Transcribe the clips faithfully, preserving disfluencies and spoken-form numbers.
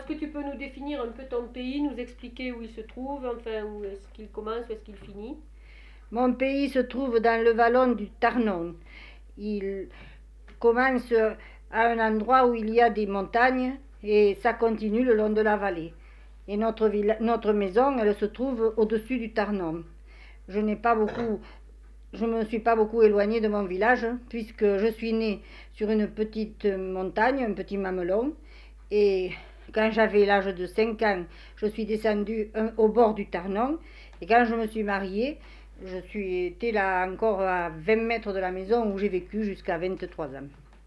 que tu peux nous définir un peu ton pays, nous expliquer où il se trouve, enfin où est-ce qu'il commence, où est-ce qu'il finit? Mon pays se trouve dans le vallon du Tarnon. Il commence à un endroit où il y a des montagnes et ça continue le long de la vallée. Et notre, villa- notre maison, elle se trouve au-dessus du Tarnon. Je n'ai pas beaucoup, je me suis pas beaucoup éloignée de mon village puisque je suis née sur une petite montagne, un petit mamelon. Et quand j'avais l'âge de cinq ans, je suis descendue au bord du Tarnon. Et quand je me suis mariée, je suis été là encore à vingt mètres de la maison où j'ai vécu jusqu'à vingt-trois ans.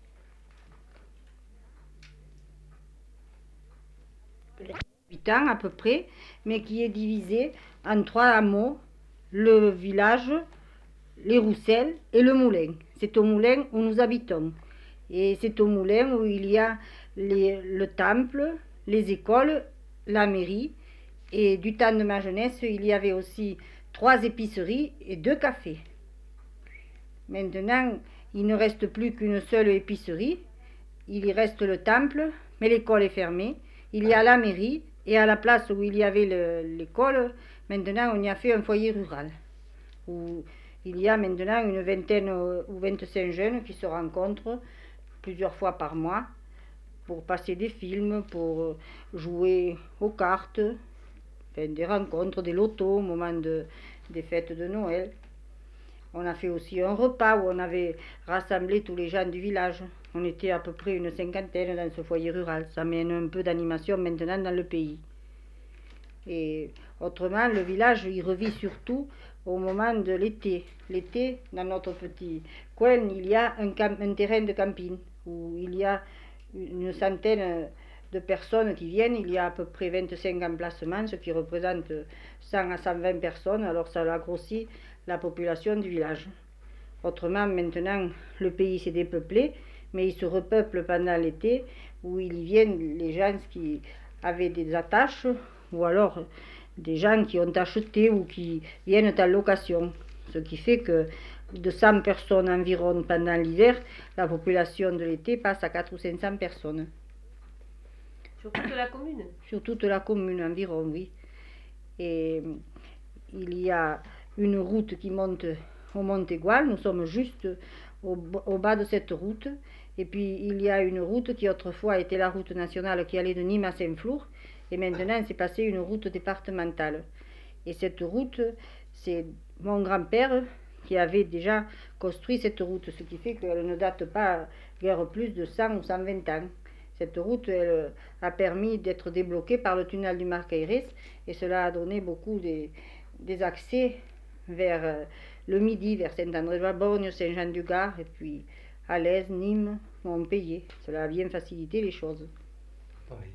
Habitants à peu près, mais qui est divisé en trois hameaux, le village, les Rousselles et le moulin. C'est au moulin où nous habitons. Et c'est au moulin où il y a les, le temple, les écoles, la mairie. Et du temps de ma jeunesse, il y avait aussi trois épiceries et deux cafés. Maintenant, il ne reste plus qu'une seule épicerie. Il y reste le temple, mais l'école est fermée. Il y a la mairie et à la place où il y avait le, l'école, maintenant on y a fait un foyer rural. Où il y a maintenant une vingtaine ou vingt-cinq jeunes qui se rencontrent plusieurs fois par mois pour passer des films, pour jouer aux cartes, enfin, des rencontres, des lotos au moment de, des fêtes de Noël. On a fait aussi un repas où on avait rassemblé tous les gens du village. On était à peu près une cinquantaine dans ce foyer rural. Ça mène un peu d'animation maintenant dans le pays. Et autrement, le village, il revit surtout au moment de l'été. L'été, dans notre petit coin, il y a un, camp, un terrain de camping où il y a une centaine de personnes qui viennent. Il y a à peu près vingt-cinq emplacements, ce qui représente cent à cent vingt personnes. Alors ça a grossi la population du village. Autrement, maintenant, le pays s'est dépeuplé, mais il se repeuple pendant l'été, où ils viennent les gens qui avaient des attaches, ou alors des gens qui ont acheté ou qui viennent en location. Ce qui fait que de cent personnes environ pendant l'hiver, la population de l'été passe à quatre ou cinq cents personnes. Sur toute la commune? Sur toute la commune environ, oui. Et il y a une route qui monte au Montégoal, nous sommes juste au, au bas de cette route. Et puis il y a une route qui autrefois était la route nationale qui allait de Nîmes à Saint-Flour. Et maintenant c'est passé une route départementale. Et cette route, c'est mon grand-père qui avait déjà construit cette route, ce qui fait qu'elle ne date pas guère plus de cent ou cent vingt ans. Cette route elle, a permis d'être débloquée par le tunnel du Marcaïris et cela a donné beaucoup des, des accès vers euh, le midi, vers Saint-André-de-Valborgne, Saint-Jean-du-Gard et puis Alès, Nîmes, Montpellier. Cela a bien facilité les choses. Oui.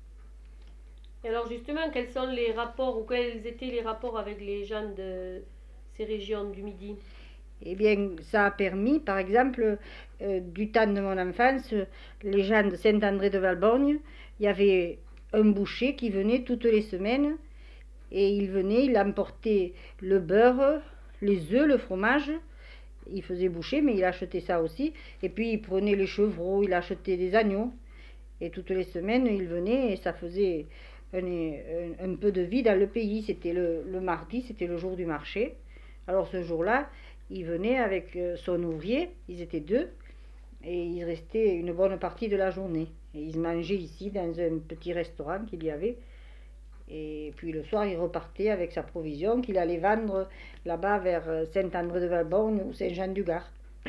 Et alors justement, quels sont les rapports ou quels étaient les rapports avec les gens de ces régions du Midi? Eh bien, ça a permis, par exemple, euh, du temps de mon enfance, les gens de Saint-André-de-Valborgne, il y avait un boucher qui venait toutes les semaines et il venait, il emportait le beurre, les œufs, le fromage. Il faisait boucher, mais il achetait ça aussi. Et puis il prenait les chevreaux, il achetait des agneaux. Et toutes les semaines, il venait et ça faisait un, un, un peu de vie dans le pays. C'était le, le mardi, c'était le jour du marché. Alors ce jour-là, il venait avec son ouvrier, ils étaient deux, et ils restaient une bonne partie de la journée. Et ils mangeaient ici dans un petit restaurant qu'il y avait. Et puis le soir, il repartait avec sa provision qu'il allait vendre là-bas vers Saint-André-de-Valborgne ou Saint-Jean-du-Gard.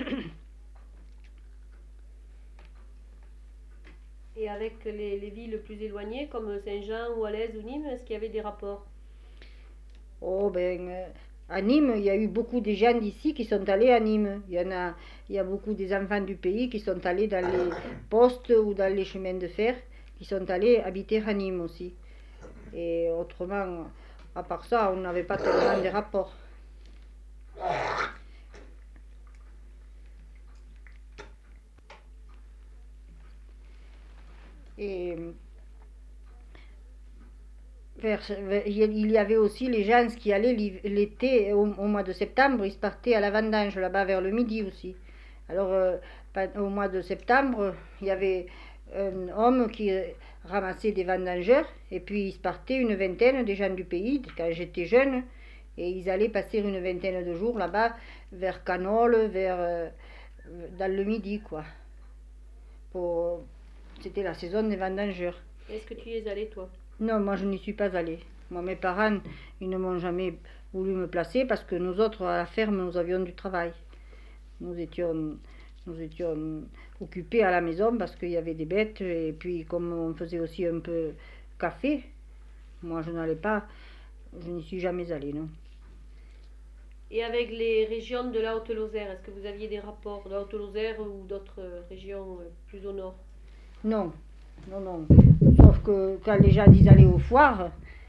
Et avec les, les villes plus éloignées comme Saint-Jean ou Alès ou Nîmes, est-ce qu'il y avait des rapports? Oh ben, euh, à Nîmes, il y a eu beaucoup de gens d'ici qui sont allés à Nîmes. Il y en a, il y a beaucoup des enfants du pays qui sont allés dans les postes ou dans les chemins de fer, qui sont allés habiter à Nîmes aussi. Et autrement, à part ça, on n'avait pas tellement de rapports. Et il y avait aussi les gens qui allaient l'été, au, au mois de septembre, ils partaient à la vendange là-bas vers le midi aussi. Alors, euh, au mois de septembre, il y avait un homme qui ramassait des vendangeurs, et puis ils partaient une vingtaine des gens du pays, quand j'étais jeune, et ils allaient passer une vingtaine de jours là-bas, vers Canole, vers, euh, dans le midi, quoi. Pour... C'était la saison des vendangeurs. Est-ce que tu y es allé, toi? Non, moi je n'y suis pas allée. Moi, mes parents, ils ne m'ont jamais voulu me placer parce que nous autres, à la ferme, nous avions du travail. Nous étions, nous étions occupés à la maison parce qu'il y avait des bêtes, et puis comme on faisait aussi un peu café, moi je n'allais pas, je n'y suis jamais allée, non. Et avec les régions de la Haute-Lozère, est-ce que vous aviez des rapports de la Haute-Lozère ou d'autres régions plus au nord? Non, non, non. Sauf que quand les gens ils allaient aux foires,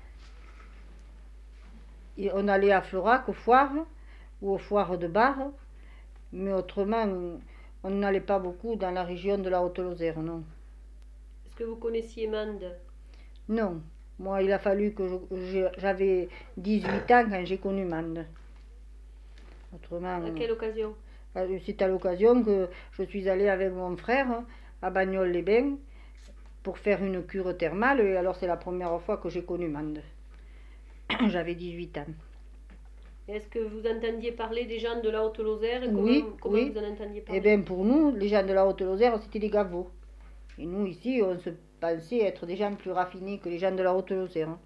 on allait à Florac aux foires ou aux foires de Bar, mais autrement, on n'allait pas beaucoup dans la région de la Haute-Lozère, non. Est-ce que vous connaissiez Mende? Non. Moi, il a fallu que je, j'avais dix-huit ans quand j'ai connu Mende. Autrement, à quelle occasion? C'est à l'occasion que je suis allée avec mon frère à Bagnols-les-Bains pour faire une cure thermale, et alors c'est la première fois que j'ai connu Mende. J'avais dix-huit ans. Est-ce que vous entendiez parler des gens de la Haute-Lozère? Oui, comment, comment oui. vous en entendiez parler? Eh bien, pour nous, les gens de la Haute-Lozère, c'était des gavots. Et nous, ici, on se pensait être des gens plus raffinés que les gens de la Haute-Lozère.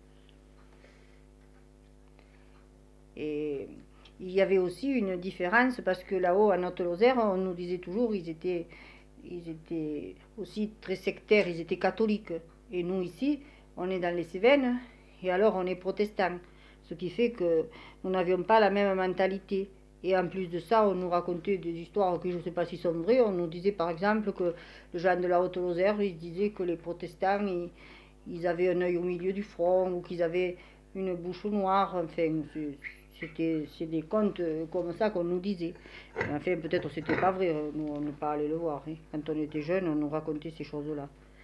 Et il y avait aussi une différence parce que là-haut, en Haute-Lozère, on nous disait toujours qu'ils étaient, ils étaient aussi très sectaires, ils étaient catholiques. Et nous, ici, on est dans les Cévennes, et alors on est protestants. Ce qui fait que nous n'avions pas la même mentalité. Et en plus de ça, on nous racontait des histoires que je ne sais pas si sont vraies. On nous disait par exemple que les gens de la Haute-Lozère, ils disaient que les protestants, ils, ils avaient un œil au milieu du front, ou qu'ils avaient une bouche noire. Enfin, c'était, c'est des contes comme ça qu'on nous disait. Mais enfin, peut-être c'était pas vrai. Nous, on n'est pas allé le voir. Hein. Quand on était jeunes, on nous racontait ces choses-là.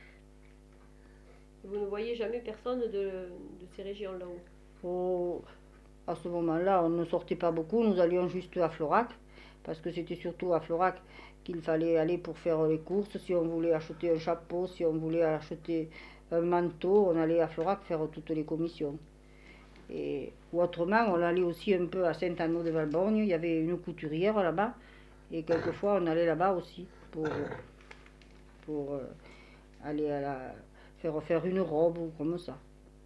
Vous ne voyez jamais personne de, de ces régions là-haut? Oh, à ce moment-là, on ne sortait pas beaucoup, nous allions juste à Florac, parce que c'était surtout à Florac qu'il fallait aller pour faire les courses. Si on voulait acheter un chapeau, si on voulait acheter un manteau, on allait à Florac faire toutes les commissions. Et, ou autrement, on allait aussi un peu à Saint-Anneau-de-Valborgne, il y avait une couturière là-bas, et quelquefois on allait là-bas aussi pour, pour euh, aller à la, faire faire une robe ou comme ça.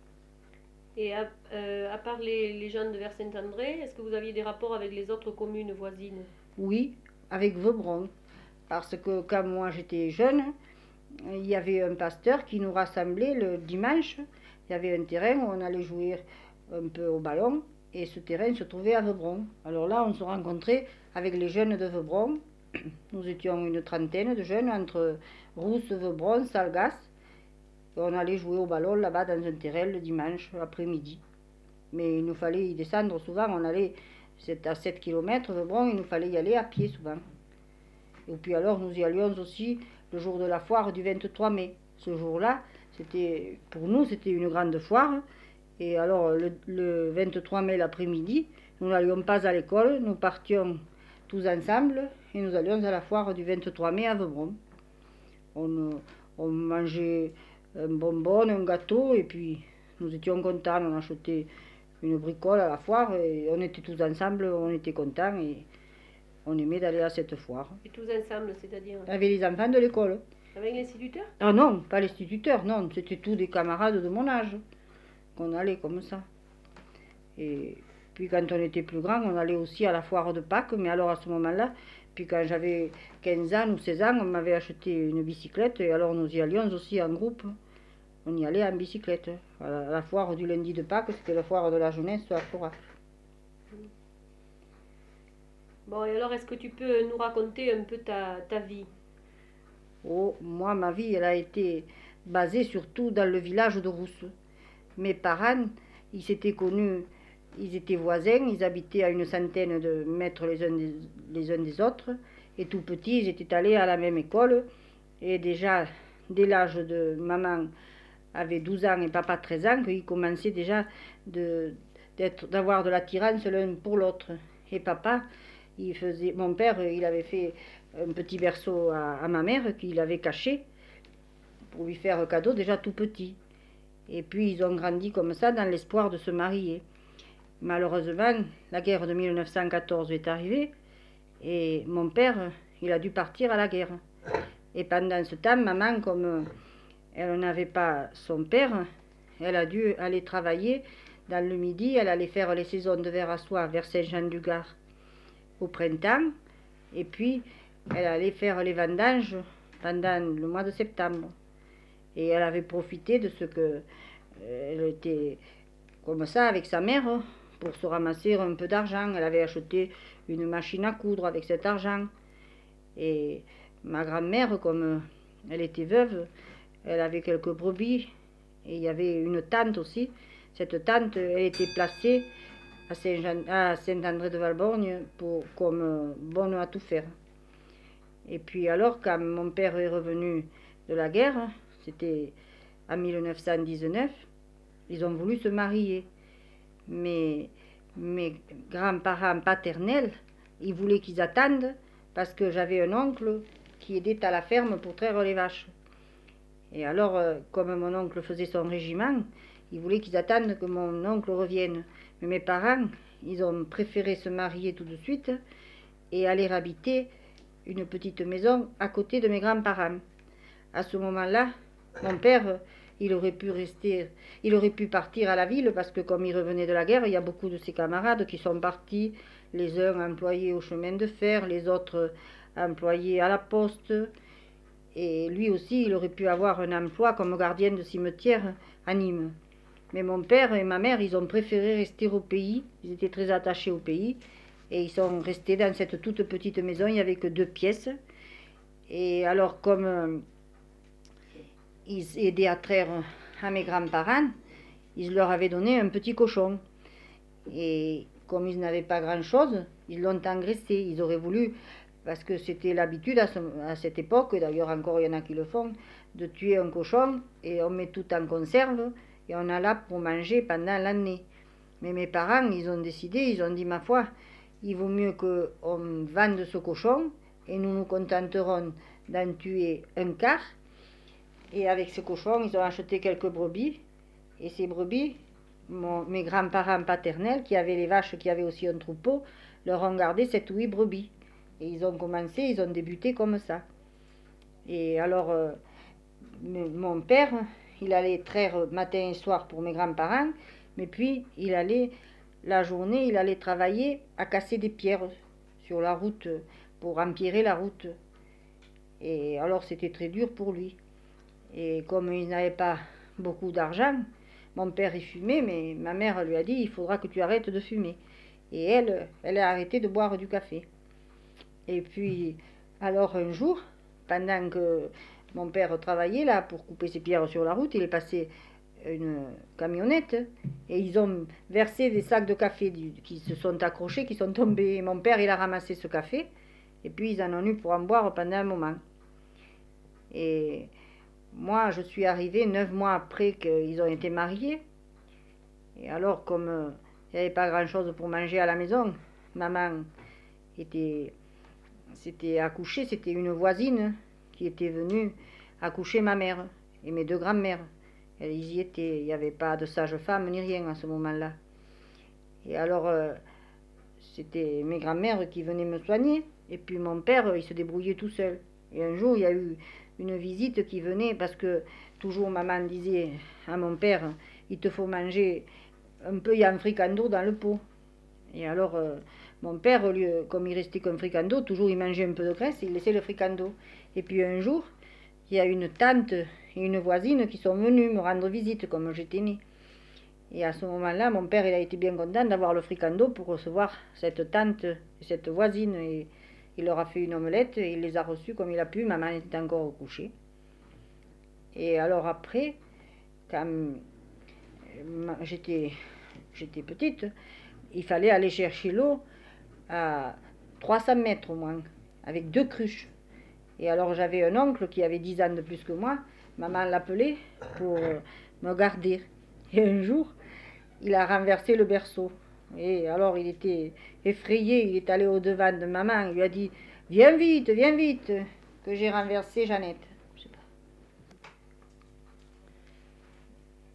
Et à, euh, à part les, les gens de Vers-Saint-André, est-ce que vous aviez des rapports avec les autres communes voisines? Oui, avec Vaubron. Parce que quand moi j'étais jeune, il y avait un pasteur qui nous rassemblait le dimanche. Il y avait un terrain où on allait jouer un peu au ballon, et ce terrain se trouvait à Vaubron. Alors là, on se rencontrait avec les jeunes de Vaubron. Nous étions une trentaine de jeunes entre Rousse, Vaubron, Salgas. Et on allait jouer au ballon là-bas dans un terrain le dimanche après-midi. Mais il nous fallait y descendre souvent. On allait à sept kilomètres, Vaubron, il nous fallait y aller à pied souvent. Et puis alors nous y allions aussi le jour de la foire du vingt-trois mai. Ce jour-là, c'était, pour nous, c'était une grande foire. Et alors le, le vingt-trois mai l'après-midi, nous n'allions pas à l'école, nous partions tous ensemble et nous allions à la foire du vingt-trois mai à Vaubron. On, on mangeait un bonbon, un gâteau, et puis nous étions contents, on achetait une bricole à la foire, et on était tous ensemble, on était contents, et on aimait d'aller à cette foire. Et tous ensemble, c'est-à-dire? Avec les enfants de l'école. Avec l'instituteur? Ah non, pas l'instituteur, non, c'était tous des camarades de mon âge, qu'on allait comme ça. Et puis quand on était plus grand, on allait aussi à la foire de Pâques, mais alors à ce moment-là, puis quand j'avais quinze ans ou seize ans, on m'avait acheté une bicyclette, et alors nous y allions aussi en groupe. On y allait en bicyclette. À la, à la foire du lundi de Pâques, c'était la foire de la jeunesse à Florac. Bon, et alors est-ce que tu peux nous raconter un peu ta, ta vie? Oh, moi, ma vie, elle a été basée surtout dans le village de Rousse. Mes parents, ils s'étaient connus, ils étaient voisins, ils habitaient à une centaine de mètres les uns des, les uns des autres. Et tout petits, ils étaient allés à la même école. Et déjà, dès l'âge de maman avait douze ans et papa treize ans, qu'ils commençaient déjà de, d'être, d'avoir de l'attirance l'un pour l'autre. Et papa, il faisait, mon père, il avait fait un petit berceau à, à ma mère qu'il avait caché. pour lui faire un cadeau déjà tout petit. Et puis ils ont grandi comme ça dans l'espoir de se marier. Malheureusement, la guerre de mille neuf cent quatorze est arrivée et mon père, il a dû partir à la guerre. Et pendant ce temps, maman, comme elle n'avait pas son père, elle a dû aller travailler dans le midi. Elle allait faire les saisons de verre à soie vers Saint-Jean-du-Gard au printemps. Et puis, elle allait faire les vendanges pendant le mois de septembre. Et elle avait profité de ce que elle était comme ça avec sa mère pour se ramasser un peu d'argent. Elle avait acheté une machine à coudre avec cet argent. Et ma grand-mère, comme elle était veuve, elle avait quelques brebis. Et il y avait une tante aussi. Cette tante, elle était placée à Saint-Jean, à Saint-André-de-Valborgne pour, comme bonne à tout faire. Et puis alors, quand mon père est revenu de la guerre, c'était en mille neuf cent dix-neuf, ils ont voulu se marier. Mais mes grands-parents paternels, ils voulaient qu'ils attendent parce que j'avais un oncle qui aidait à la ferme pour traire les vaches. Et alors, comme mon oncle faisait son régiment, ils voulaient qu'ils attendent que mon oncle revienne. Mais mes parents, ils ont préféré se marier tout de suite et aller habiter une petite maison à côté de mes grands-parents. À ce moment-là, mon père, il aurait pu rester, il aurait pu partir à la ville parce que comme il revenait de la guerre, il y a beaucoup de ses camarades qui sont partis, les uns employés au chemin de fer, les autres employés à la poste. Et lui aussi, il aurait pu avoir un emploi comme gardien de cimetière à Nîmes. Mais mon père et ma mère, ils ont préféré rester au pays. Ils étaient très attachés au pays. Et ils sont restés dans cette toute petite maison. Il n'y avait que deux pièces. Et alors, comme euh, ils aidaient à traire à mes grands-parents, ils leur avaient donné un petit cochon. Et comme ils n'avaient pas grand-chose, ils l'ont engraissé. Ils auraient voulu, parce que c'était l'habitude à, ce, à cette époque, et d'ailleurs encore il y en a qui le font, de tuer un cochon et on met tout en conserve. Et on a là pour manger pendant l'année. Mais mes parents, ils ont décidé, ils ont dit, ma foi, il vaut mieux qu'on vende ce cochon et nous nous contenterons d'en tuer un quart. Et avec ce cochon, ils ont acheté quelques brebis. Et ces brebis, mon, mes grands-parents paternels, qui avaient les vaches, qui avaient aussi un troupeau, leur ont gardé sept ou huit brebis. Et ils ont commencé, ils ont débuté comme ça. Et alors, euh, mon père... il allait traire matin et soir pour mes grands-parents, mais puis il allait, la journée, il allait travailler à casser des pierres sur la route pour empirer la route. Et alors c'était très dur pour lui. Et comme il n'avait pas beaucoup d'argent, mon père il fumait, mais ma mère lui a dit, il faudra que tu arrêtes de fumer. Et elle, elle a arrêté de boire du café. Et puis, alors un jour, pendant que mon père travaillait là pour couper ses pierres sur la route, il est passé une camionnette et ils ont versé des sacs de café qui se sont accrochés, qui sont tombés. Et mon père, il a ramassé ce café et puis ils en ont eu pour en boire pendant un moment. Et moi, je suis arrivée neuf mois après qu'ils ont été mariés. Et alors, comme euh, il n'y avait pas grand-chose pour manger à la maison, maman était, s'était accouchée, c'était une voisine qui était venue accoucher ma mère et mes deux grands-mères. Ils y étaient, il n'y avait pas de sage-femme ni rien à ce moment-là. Et alors, euh, c'était mes grands-mères qui venaient me soigner, et puis mon père, il se débrouillait tout seul. Et un jour, il y a eu une visite qui venait, parce que toujours maman disait à mon père, il te faut manger un peu, il y a un fricando dans le pot. Et alors, euh, mon père, au lieu, comme il restait qu'un fricando, toujours il mangeait un peu de graisse, il laissait le fricando. Et puis un jour, il y a une tante et une voisine qui sont venues me rendre visite, comme j'étais née. Et à ce moment-là, mon père, il a été bien content d'avoir le fricando pour recevoir cette tante et cette voisine. Et il leur a fait une omelette et il les a reçus comme il a pu. Maman était encore au coucher. Et alors après, quand j'étais, j'étais petite, il fallait aller chercher l'eau à trois cents mètres au moins, avec deux cruches. Et alors j'avais un oncle qui avait dix ans de plus que moi. Maman l'appelait pour me garder. Et un jour, il a renversé le berceau. Et alors il était effrayé, il est allé au-devant de maman, il lui a dit « Viens vite, viens vite, que j'ai renversé Jeannette. » Je sais pas.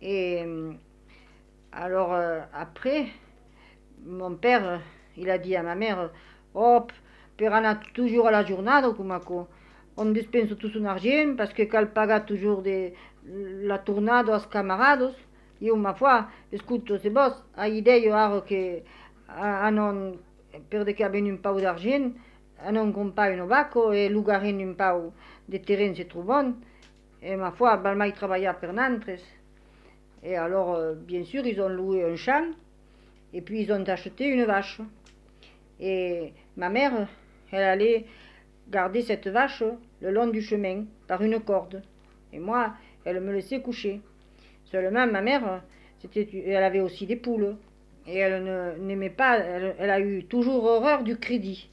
Et alors euh, après, mon père, il a dit à ma mère, hop, per anar toujours à la jornada, como on dispensa tout son argent, parce que cal paga toujours de la tornada aos camarados. E uma fois, escuto, se vos a ideia aro que a, a non, per que avem un pau d'argent, a non comprar un vaco e lugarin un pau de terrain se trouvant, et ma foi, val mai travaillar per nantres. Et alors, euh, bien sûr, ils ont loué un champ, et puis ils ont acheté une vache. Et ma mère, elle allait garder cette vache le long du chemin, par une corde. Et moi, elle me laissait coucher. Seulement, ma mère, c'était, elle avait aussi des poules. Et elle ne, n'aimait pas, elle, elle a eu toujours horreur du crédit.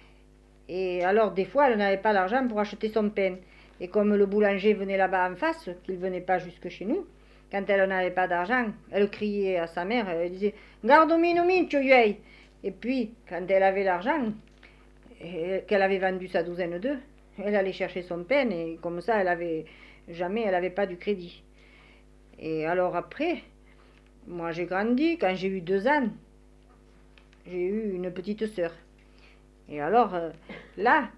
Et alors, des fois, elle n'avait pas l'argent pour acheter son pain. Et comme le boulanger venait là-bas en face, qu'il ne venait pas jusque chez nous, quand elle n'avait pas d'argent, elle criait à sa mère, elle disait « Garde-moi une mincho, yuei !» Et puis, quand elle avait l'argent, qu'elle avait vendu sa douzaine d'œufs, elle allait chercher son pain, et comme ça, elle avait jamais, elle n'avait pas du crédit. Et alors après, moi j'ai grandi, quand j'ai eu deux ans, j'ai eu une petite sœur. Et alors, euh, là,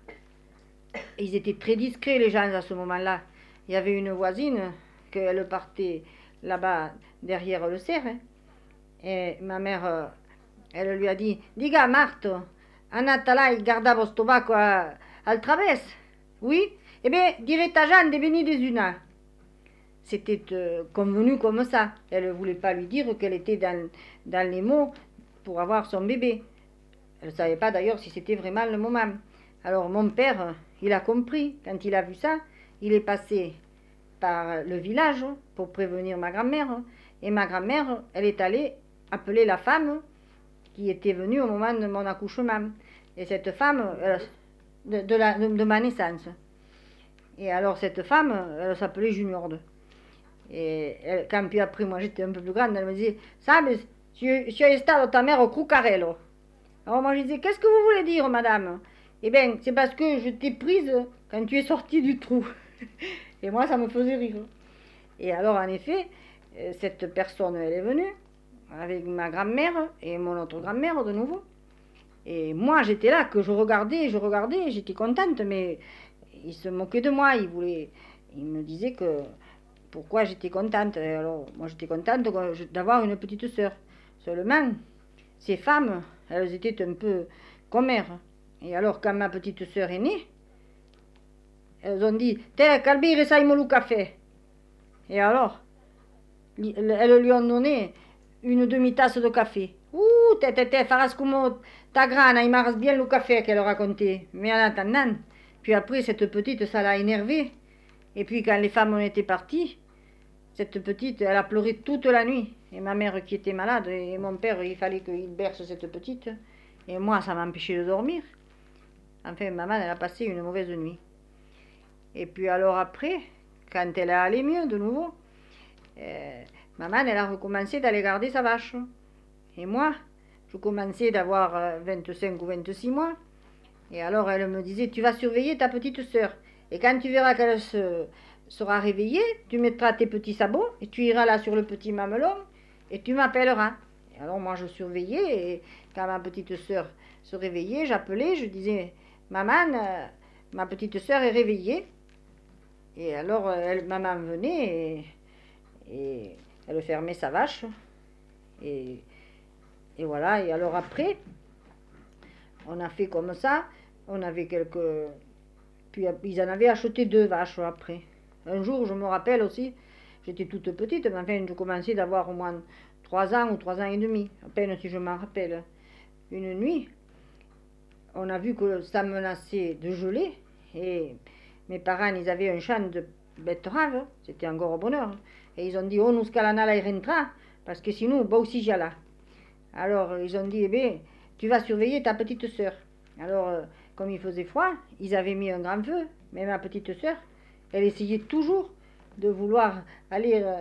ils étaient très discrets les gens à ce moment-là. Il y avait une voisine, qu'elle partait là-bas derrière le cerf, hein, et ma mère, euh, elle lui a dit, « Diga, Marthe, andate là e guarda vos tobacco al través. » Oui, eh bien, dirait ta Jeanne de venir des una. C'était euh, convenu comme ça. Elle ne voulait pas lui dire qu'elle était dans, dans les mots pour avoir son bébé. Elle ne savait pas d'ailleurs si c'était vraiment le moment. Alors mon père, il a compris. Quand il a vu ça, il est passé par le village pour prévenir ma grand-mère. Et ma grand-mère, elle est allée appeler la femme qui était venue au moment de mon accouchement. Et cette femme, elle, de, de, la, de, de ma naissance. Et alors cette femme, elle s'appelait Juniorde. Et elle, quand puis après, moi j'étais un peu plus grande, elle me disait, sabes, si, si è stato ta mère au Crucarello. Alors moi je disais, qu'est-ce que vous voulez dire, madame? Eh bien, c'est parce que je t'ai prise quand tu es sortie du trou. Et moi, ça me faisait rire. Et alors, en effet, cette personne, elle est venue avec ma grand-mère et mon autre grand-mère de nouveau. Et moi, j'étais là, que je regardais, je regardais, j'étais contente, mais il se moquait de moi, il voulait, il me disait que pourquoi j'étais contente. Et alors, moi, j'étais contente d'avoir une petite sœur. Seulement, ces femmes, elles étaient un peu commères. Et alors, quand ma petite sœur est née, elles ont dit, « Te, calbire, saimo le café. » Et alors, elles lui ont donné une demi-tasse de café. « Ouh, te, te, te, faras como ta grana, il marche bien le café, qu'elle racontait. » Mais en attendant, puis après, cette petite, ça l'a énervée. Et puis, quand les femmes ont été parties, cette petite, elle a pleuré toute la nuit. Et ma mère qui était malade, et mon père, il fallait qu'il berce cette petite. Et moi, ça m'empêchait de dormir. Enfin, maman, elle a passé une mauvaise nuit. Et puis alors après, quand elle est allée mieux de nouveau, euh, maman, elle a recommencé d'aller garder sa vache. Et moi, je commençais d'avoir euh, vingt-cinq ou vingt-six mois. Et alors elle me disait, tu vas surveiller ta petite sœur. Et quand tu verras qu'elle se, sera réveillée, tu mettras tes petits sabots et tu iras là sur le petit mamelon et tu m'appelleras. Et alors moi je surveillais et quand ma petite sœur se réveillait, j'appelais, je disais, maman, euh, ma petite sœur est réveillée. Et alors elle, maman venait et, et elle fermait sa vache. Et, et voilà, et alors après, on a fait comme ça, on avait quelques... Puis ils en avaient acheté deux vaches après. Un jour, je me rappelle aussi, j'étais toute petite, mais enfin, je commençais d'avoir au moins trois ans ou trois ans et demi, à peine si je m'en rappelle. Une nuit, on a vu que ça menaçait de geler, et mes parents, ils avaient un champ de betteraves, c'était encore au bonheur, et ils ont dit, oh, nous scalanala et rentra, parce que sinon, bah aussi j'y allais. Alors, ils ont dit, eh bien, tu vas surveiller ta petite sœur. Alors, euh, comme il faisait froid, ils avaient mis un grand feu, mais ma petite sœur, elle essayait toujours de vouloir aller euh,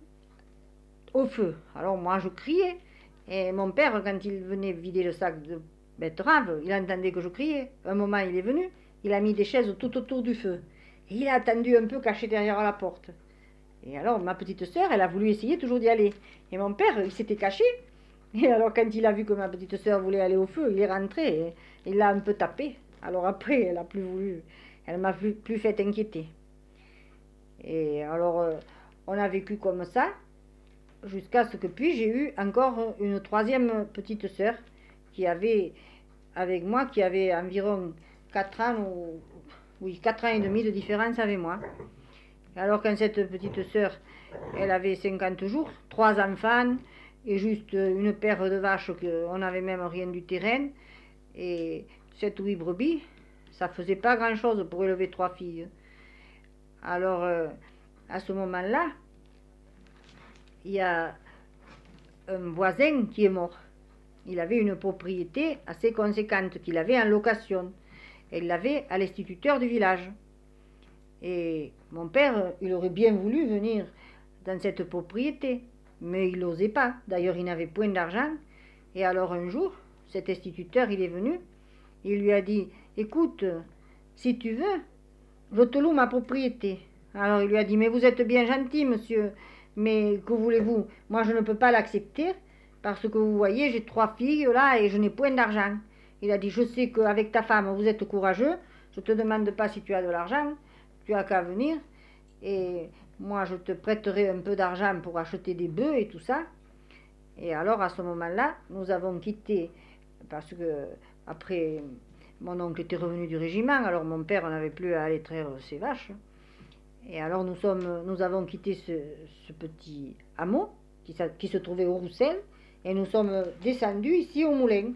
au feu. Alors moi, je criais, et mon père, quand il venait vider le sac de betteraves, il entendait que je criais. Un moment, il est venu, il a mis des chaises tout autour du feu. Et il a attendu un peu caché derrière la porte. Et alors, ma petite sœur, elle a voulu essayer toujours d'y aller. Et mon père, il s'était caché. Et alors, quand il a vu que ma petite sœur voulait aller au feu, il est rentré et il l'a un peu tapé. Alors après, elle a plus voulu, elle m'a plus, plus fait inquiéter. Et alors, euh, on a vécu comme ça, jusqu'à ce que puis j'ai eu encore une troisième petite sœur qui avait, avec moi, qui avait environ quatre ans, ou, oui, quatre ans et demi de différence avec moi. Alors quand cette petite sœur, elle avait cinquante jours, trois enfants et juste une paire de vaches, qu'on n'avait même rien du terrain, et sept ou huit brebis, ça faisait pas grand-chose pour élever trois filles. Alors, euh, à ce moment-là, il y a un voisin qui est mort. Il avait une propriété assez conséquente qu'il avait en location. Et il l'avait à l'instituteur du village. Et mon père, il aurait bien voulu venir dans cette propriété, mais il n'osait pas. D'ailleurs, il n'avait point d'argent. Et alors un jour, cet instituteur, il est venu. Il lui a dit, écoute, si tu veux, je te loue ma propriété. Alors il lui a dit, mais vous êtes bien gentil, monsieur, mais que voulez-vous? Moi, je ne peux pas l'accepter, parce que vous voyez, j'ai trois filles là et je n'ai point d'argent. Il a dit, je sais qu'avec ta femme, vous êtes courageux, je ne te demande pas si tu as de l'argent, tu as qu'à venir, et moi, je te prêterai un peu d'argent pour acheter des bœufs et tout ça. Et alors, à ce moment-là, nous avons quitté, parce que après, mon oncle était revenu du régiment, alors mon père n'avait plus à aller traire ses vaches. Et alors nous, sommes, nous avons quitté ce, ce petit hameau qui, qui se trouvait au Roussel et nous sommes descendus ici au moulin.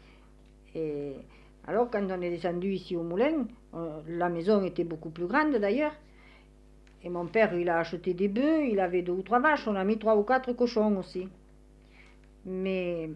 Et alors quand on est descendu ici au moulin, on, la maison était beaucoup plus grande d'ailleurs. Et mon père, il a acheté des bœufs, il avait deux ou trois vaches, on a mis trois ou quatre cochons aussi. Mais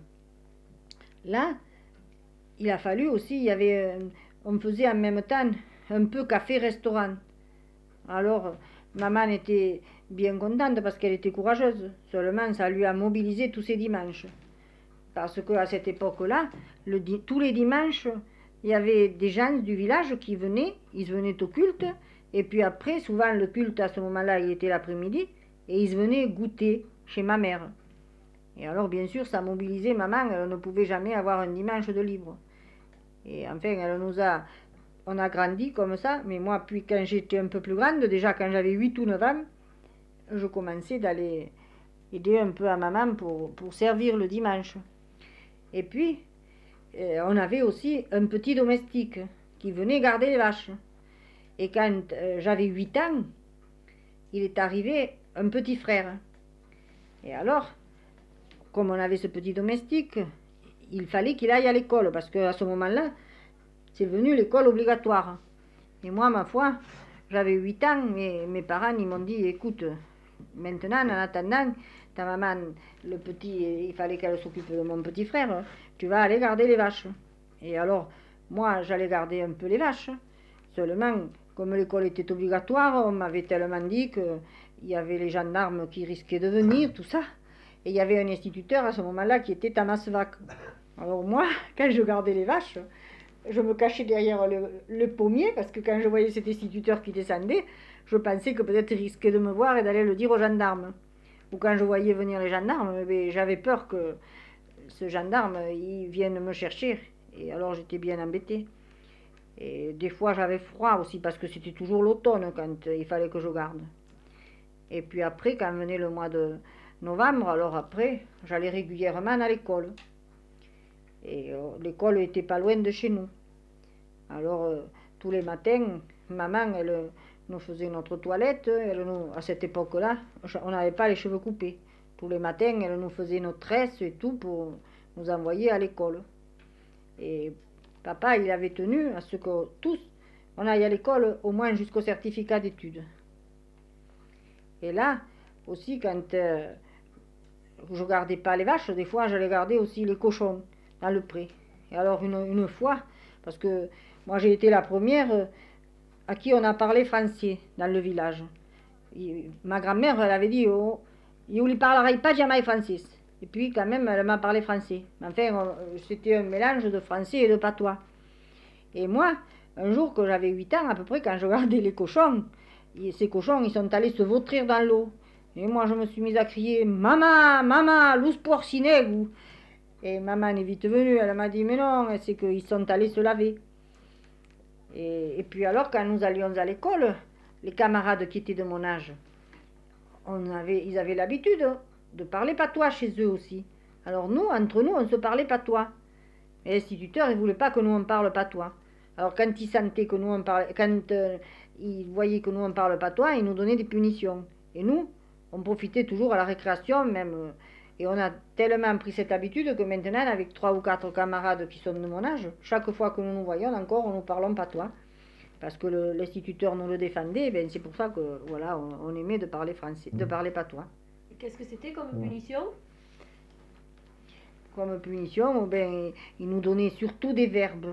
là, il a fallu aussi, il y avait, on faisait en même temps un peu café-restaurant. Alors, maman était bien contente parce qu'elle était courageuse. Seulement, ça lui a mobilisé tous ses dimanches. Parce qu'à cette époque-là, le, tous les dimanches, il y avait des gens du village qui venaient, ils venaient au culte, et puis après, souvent le culte à ce moment-là, il était l'après-midi, et ils venaient goûter chez ma mère. Et alors, bien sûr, ça mobilisait maman, elle ne pouvait jamais avoir un dimanche de libre. Et enfin, elle nous a... On a grandi comme ça, mais moi, puis quand j'étais un peu plus grande, déjà quand j'avais huit ou neuf ans, je commençais d'aller aider un peu à maman pour, pour servir le dimanche. Et puis, euh, on avait aussi un petit domestique qui venait garder les vaches. Et quand euh, j'avais huit ans, il est arrivé un petit frère. Et alors, comme on avait ce petit domestique, il fallait qu'il aille à l'école, parce qu'à ce moment-là, c'est devenu l'école obligatoire. Et moi, ma foi, j'avais huit ans, mais mes parents, ils m'ont dit, écoute, maintenant, en attendant, ta maman, le petit, il fallait qu'elle s'occupe de mon petit frère, tu vas aller garder les vaches. Et alors, moi, j'allais garder un peu les vaches. Seulement, comme l'école était obligatoire, on m'avait tellement dit qu'il y avait les gendarmes qui risquaient de venir, tout ça. Et il y avait un instituteur à ce moment-là qui était Thomas Vac. Alors moi, quand je gardais les vaches, je me cachais derrière le, le pommier, parce que quand je voyais cet instituteur qui descendait, je pensais que peut-être il risquait de me voir et d'aller le dire aux gendarmes. Ou quand je voyais venir les gendarmes, j'avais peur que ce gendarme, il vienne me chercher. Et alors j'étais bien embêtée. Et des fois j'avais froid aussi, parce que c'était toujours l'automne quand il fallait que je garde. Et puis après, quand venait le mois de novembre, alors après, j'allais régulièrement à l'école. Et euh, l'école était pas loin de chez nous. Alors, euh, tous les matins, maman, elle euh, nous faisait notre toilette. Elle nous, à cette époque-là, on n'avait pas les cheveux coupés. Tous les matins, elle nous faisait nos tresses et tout pour nous envoyer à l'école. Et papa, il avait tenu à ce que tous, on aille à l'école au moins jusqu'au certificat d'études. Et là, aussi, quand euh, je gardais pas les vaches, des fois, j'allais garder aussi les cochons dans le pré. Et alors une, une fois, parce que moi j'ai été la première à qui on a parlé français dans le village. Et ma grand-mère, elle avait dit, oh, il ne parlerait pas jamais français. Et puis quand même, elle m'a parlé français. Enfin, c'était un mélange de français et de patois. Et moi, un jour que j'avais huit ans à peu près, quand je regardais les cochons, ces cochons, ils sont allés se vautrir dans l'eau. Et moi, je me suis mise à crier « Maman, maman, l'ous porcineg !» Et maman est vite venue, elle m'a dit « Mais non, c'est qu'ils sont allés se laver. » Et, et puis alors, quand nous allions à l'école, les camarades qui étaient de mon âge, on avait, ils avaient l'habitude de parler patois chez eux aussi. Alors nous, entre nous, on se parlait patois. Et l'instituteur, il ne voulait pas que nous on parle patois. Alors quand il sentait que nous on parlait, quand euh, il voyait que nous on parle patois, il nous donnait des punitions. Et nous, on profitait toujours à la récréation, même. Euh, et on a tellement pris cette habitude que maintenant, avec trois ou quatre camarades qui sont de mon âge, chaque fois que nous nous voyons encore, nous parlons patois. Parce que le, l'instituteur nous le défendait, ben c'est pour ça que voilà, on, on aimait de parler français, de parler patois. Et qu'est-ce que c'était comme punition? Comme punition, ben, il nous donnait surtout des verbes.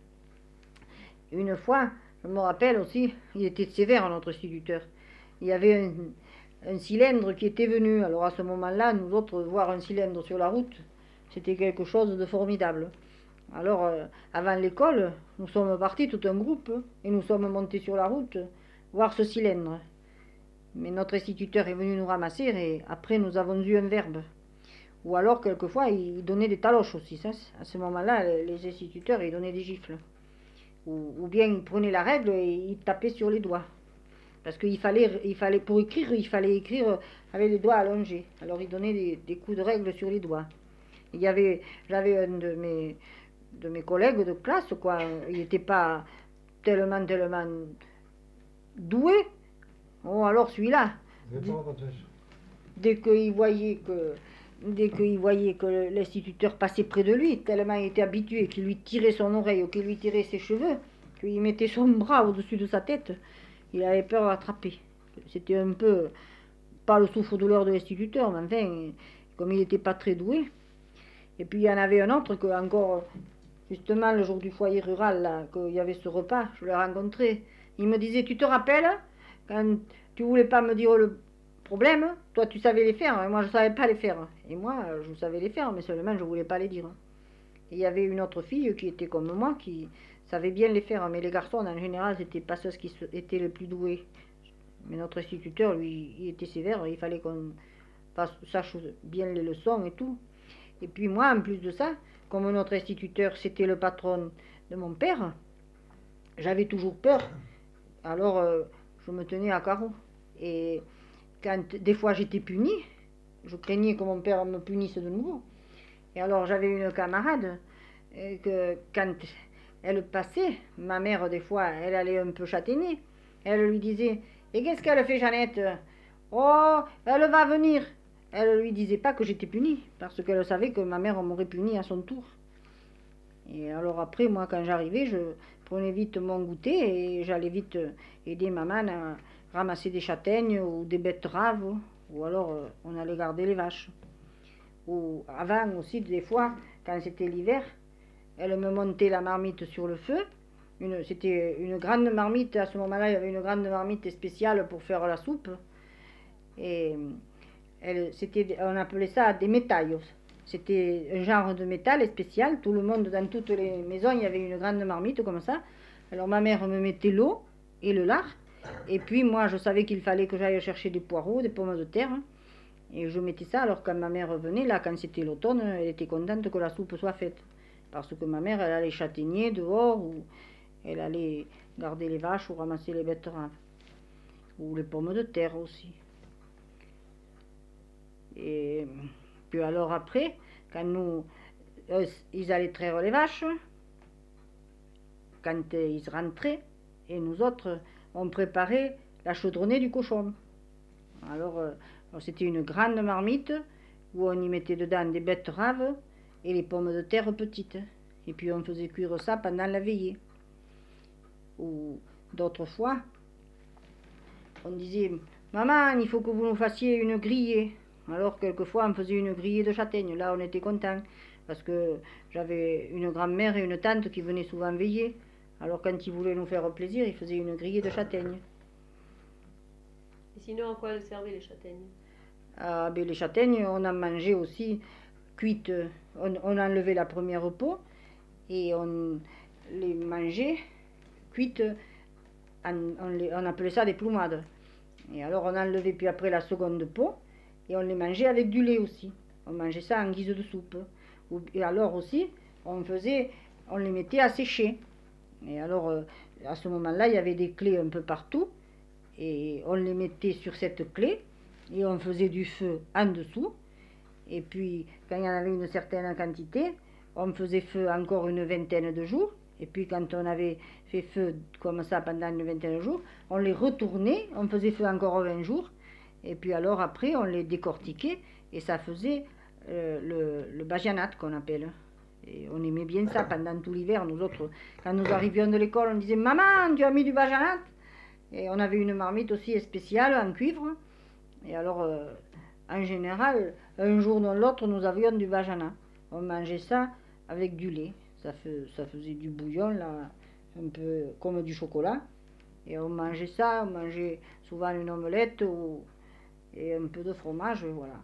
Une fois, je me rappelle aussi, il était sévère notre instituteur. Il y avait un, un cylindre qui était venu. Alors à ce moment-là, nous autres, voir un cylindre sur la route, c'était quelque chose de formidable. Alors, euh, avant l'école, nous sommes partis tout un groupe et nous sommes montés sur la route voir ce cylindre. Mais notre instituteur est venu nous ramasser et après nous avons eu un verbe. Ou alors, quelquefois, il donnait des taloches aussi. Ça. À ce moment-là, les instituteurs, ils donnaient des gifles. Ou, ou bien ils prenaient la règle et ils tapaient sur les doigts. Parce qu'il fallait, il fallait, pour écrire, il fallait écrire avec les doigts allongés. Alors ils donnaient des, des coups de règle sur les doigts. Il y avait, j'avais un de mes, de mes collègues de classe, quoi. Il n'était pas tellement, tellement doué. Oh, alors celui-là, dès qu'il voyait que... Dès qu'il voyait que l'instituteur passait près de lui, tellement il était habitué qu'il lui tirait son oreille ou qu'il lui tirait ses cheveux, qu'il mettait son bras au-dessus de sa tête, il avait peur d'attraper. C'était un peu, pas le souffre-douleur de l'instituteur, mais enfin, comme il n'était pas très doué. Et puis il y en avait un autre que encore, justement le jour du foyer rural, là, qu'il y avait ce repas, je l'ai rencontré. Il me disait, tu te rappelles, quand tu voulais pas me dire le problème, toi tu savais les faire, et moi je ne savais pas les faire. Et moi je savais les faire, mais seulement je ne voulais pas les dire. Et il y avait une autre fille qui était comme moi, qui savait bien les faire, mais les garçons en général c'était pas ceux qui étaient les plus doués. Mais notre instituteur, lui, il était sévère, il fallait qu'on sache bien les leçons et tout. Et puis moi, en plus de ça, comme notre instituteur c'était le patron de mon père, j'avais toujours peur, alors euh, je me tenais à carreau. Et quand des fois j'étais punie, je craignais que mon père me punisse de nouveau. Et alors j'avais une camarade et que quand elle passait, ma mère des fois, elle allait un peu châtaigner. Elle lui disait, et qu'est-ce qu'elle fait Jeannette? Oh, elle va venir. Elle lui disait pas que j'étais punie, parce qu'elle savait que ma mère m'aurait punie à son tour. Et alors après, moi quand j'arrivais, je prenais vite mon goûter et j'allais vite aider maman à ramasser des châtaignes ou des betteraves, ou alors euh, on allait garder les vaches. Ou avant aussi, des fois, quand c'était l'hiver, elle me montait la marmite sur le feu. Une, c'était une grande marmite, à ce moment-là, il y avait une grande marmite spéciale pour faire la soupe. Et elle, c'était, on appelait ça des métailles. C'était un genre de métal spécial. Tout le monde, dans toutes les maisons, il y avait une grande marmite comme ça. Alors ma mère me mettait l'eau et le lard. Et puis moi, je savais qu'il fallait que j'aille chercher des poireaux, des pommes de terre. Et je mettais ça, alors quand ma mère venait, là, quand c'était l'automne, elle était contente que la soupe soit faite. Parce que ma mère, elle allait châtaigner dehors, ou elle allait garder les vaches ou ramasser les betteraves. Ou les pommes de terre aussi. Et puis alors après, quand nous, eux, ils allaient traire les vaches, quand ils rentraient, et nous autres, on préparait la chaudronnée du cochon. Alors, euh, c'était une grande marmite où on y mettait dedans des betteraves et les pommes de terre petites. Et puis on faisait cuire ça pendant la veillée. Ou d'autres fois, on disait, maman, il faut que vous nous fassiez une grillée. Alors quelquefois on faisait une grillée de châtaignes. Là on était contents parce que j'avais une grand-mère et une tante qui venaient souvent veiller. Alors quand ils voulaient nous faire plaisir, ils faisaient une grillée de châtaignes. Et sinon, à quoi elles servaient les châtaignes? Ah, ben, les châtaignes, on en mangeait aussi cuites. On, on enlevait la première peau et on les mangeait cuites. On, on, les, on appelait ça des ploumades. Et alors on enlevait puis après la seconde peau et on les mangeait avec du lait aussi. On mangeait ça en guise de soupe. Et alors aussi, on faisait, on les mettait à sécher. Et alors, euh, à ce moment-là, il y avait des clés un peu partout. Et on les mettait sur cette clé et on faisait du feu en dessous. Et puis, quand il y en avait une certaine quantité, on faisait feu encore une vingtaine de jours. Et puis, quand on avait fait feu comme ça pendant une vingtaine de jours, on les retournait, on faisait feu encore vingt jours. Et puis alors après, on les décortiquait et ça faisait euh, le, le bajanat qu'on appelle. Et on aimait bien ça pendant tout l'hiver. Nous autres, quand nous arrivions de l'école, on disait « Maman, tu as mis du bajanat ?» Et on avait une marmite aussi spéciale en cuivre. Et alors, euh, en général, un jour ou l'autre, nous avions du bajanat. On mangeait ça avec du lait. Ça, fait, ça faisait du bouillon, là, un peu comme du chocolat. Et on mangeait ça, on mangeait souvent une omelette ou, et un peu de fromage, voilà.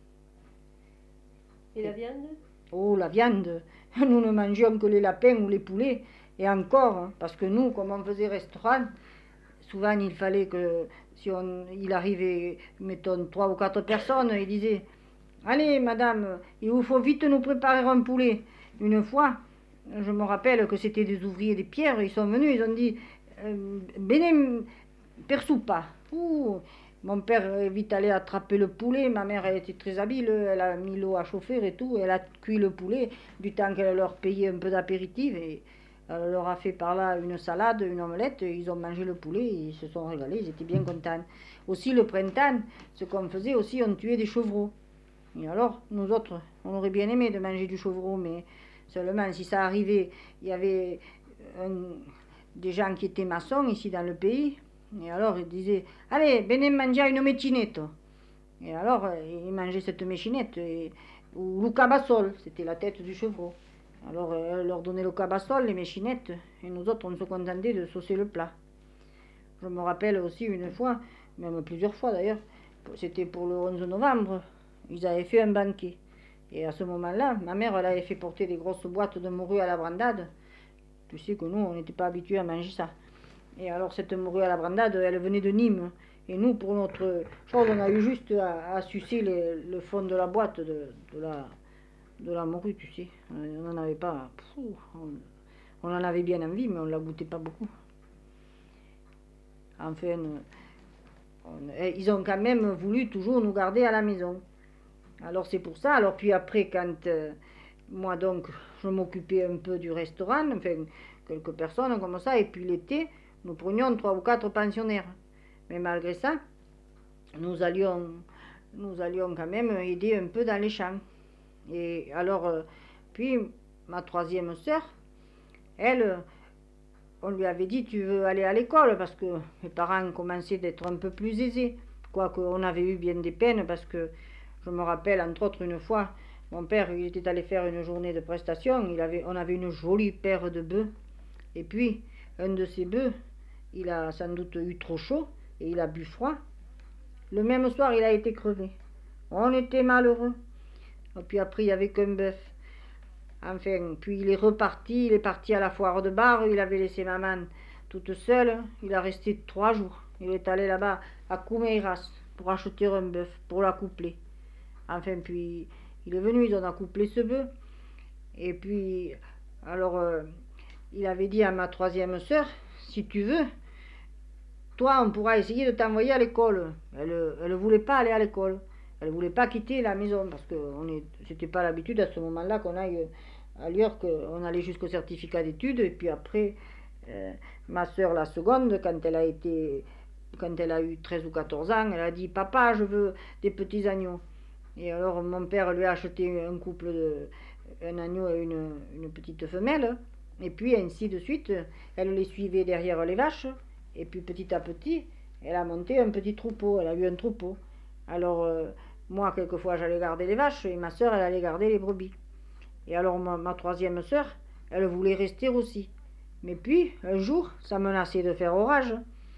Et la viande? Oh, la viande. Nous ne mangions que les lapins ou les poulets. Et encore, hein, parce que nous, comme on faisait restaurant, souvent il fallait que, si on, il arrivait, mettons, trois ou quatre personnes, il disait « Allez, madame, il vous faut vite nous préparer un poulet. » Une fois, je me rappelle que c'était des ouvriers des pierres, ils sont venus, ils ont dit euh, « Bene per soupa. » Ouh, mon père est vite allé attraper le poulet, ma mère elle était très habile, elle a mis l'eau à chauffer et tout, elle a cuit le poulet, du temps qu'elle leur payait un peu d'apéritif, et elle leur a fait par là une salade, une omelette, ils ont mangé le poulet, ils se sont régalés, ils étaient bien contents. Aussi le printemps, ce qu'on faisait aussi, on tuait des chevreaux. Et alors, nous autres, on aurait bien aimé de manger du chevreau, mais seulement si ça arrivait, il y avait un, des gens qui étaient maçons ici dans le pays. Et alors ils disaient « Allez, venez manger une méchinette ». Et alors ils mangeaient cette méchinette, et, ou le cabassol, c'était la tête du chevreau. Alors elle leur donnait le cabassol, les méchinettes, et nous autres on se contentait de saucer le plat. Je me rappelle aussi une fois, même plusieurs fois d'ailleurs, c'était pour le onze novembre, ils avaient fait un banquet. Et à ce moment-là, ma mère elle avait fait porter des grosses boîtes de morue à la brandade. Tu sais que nous on n'était pas habitués à manger ça. Et alors cette morue à la brandade, elle venait de Nîmes. Et nous, pour notre chose, on a eu juste à, à sucer les, le fond de la boîte de, de, la, de la morue, tu sais. On n'en avait pas... Pfff, on, on en avait bien envie, mais on ne la goûtait pas beaucoup. Enfin, on, ils ont quand même voulu toujours nous garder à la maison. Alors c'est pour ça. Alors puis après, quand euh, moi donc, je m'occupais un peu du restaurant, enfin, quelques personnes comme ça, et puis l'été... Nous prenions trois ou quatre pensionnaires. Mais malgré ça, nous allions, nous allions quand même aider un peu dans les champs. Et alors, puis ma troisième sœur, elle, on lui avait dit tu veux aller à l'école parce que mes parents commençaient d'être un peu plus aisés. Quoique on avait eu bien des peines parce que je me rappelle entre autres une fois, mon père il était allé faire une journée de prestation, il avait, on avait une jolie paire de bœufs. Et puis, un de ces bœufs, il a sans doute eu trop chaud et il a bu froid. Le même soir, il a été crevé. On était malheureux. Et puis après, il n'y avait qu'un bœuf. Enfin, puis il est reparti, il est parti à la foire de Bar, il avait laissé maman toute seule. Il a resté trois jours. Il est allé là-bas à Coumeiras pour acheter un bœuf, pour l'accoupler. Enfin, puis il est venu, ils ont accouplé ce bœuf. Et puis, alors, euh, il avait dit à ma troisième sœur, si tu veux, toi, on pourra essayer de t'envoyer à l'école. Elle ne voulait pas aller à l'école. Elle ne voulait pas quitter la maison parce que ce n'était pas l'habitude à ce moment-là qu'on aille ailleurs, qu'on allait jusqu'au certificat d'études. Et puis après, euh, ma soeur, la seconde, quand elle a été, quand elle a eu treize ou quatorze ans, elle a dit « Papa, je veux des petits agneaux ». Et alors mon père lui a acheté un couple de, un agneau et une, une petite femelle. Et puis ainsi de suite, elle les suivait derrière les vaches. Et puis petit à petit, elle a monté un petit troupeau, elle a eu un troupeau. Alors euh, moi, quelquefois, j'allais garder les vaches et ma soeur, elle allait garder les brebis. Et alors ma, ma troisième soeur, elle voulait rester aussi. Mais puis, un jour, ça menaçait de faire orage.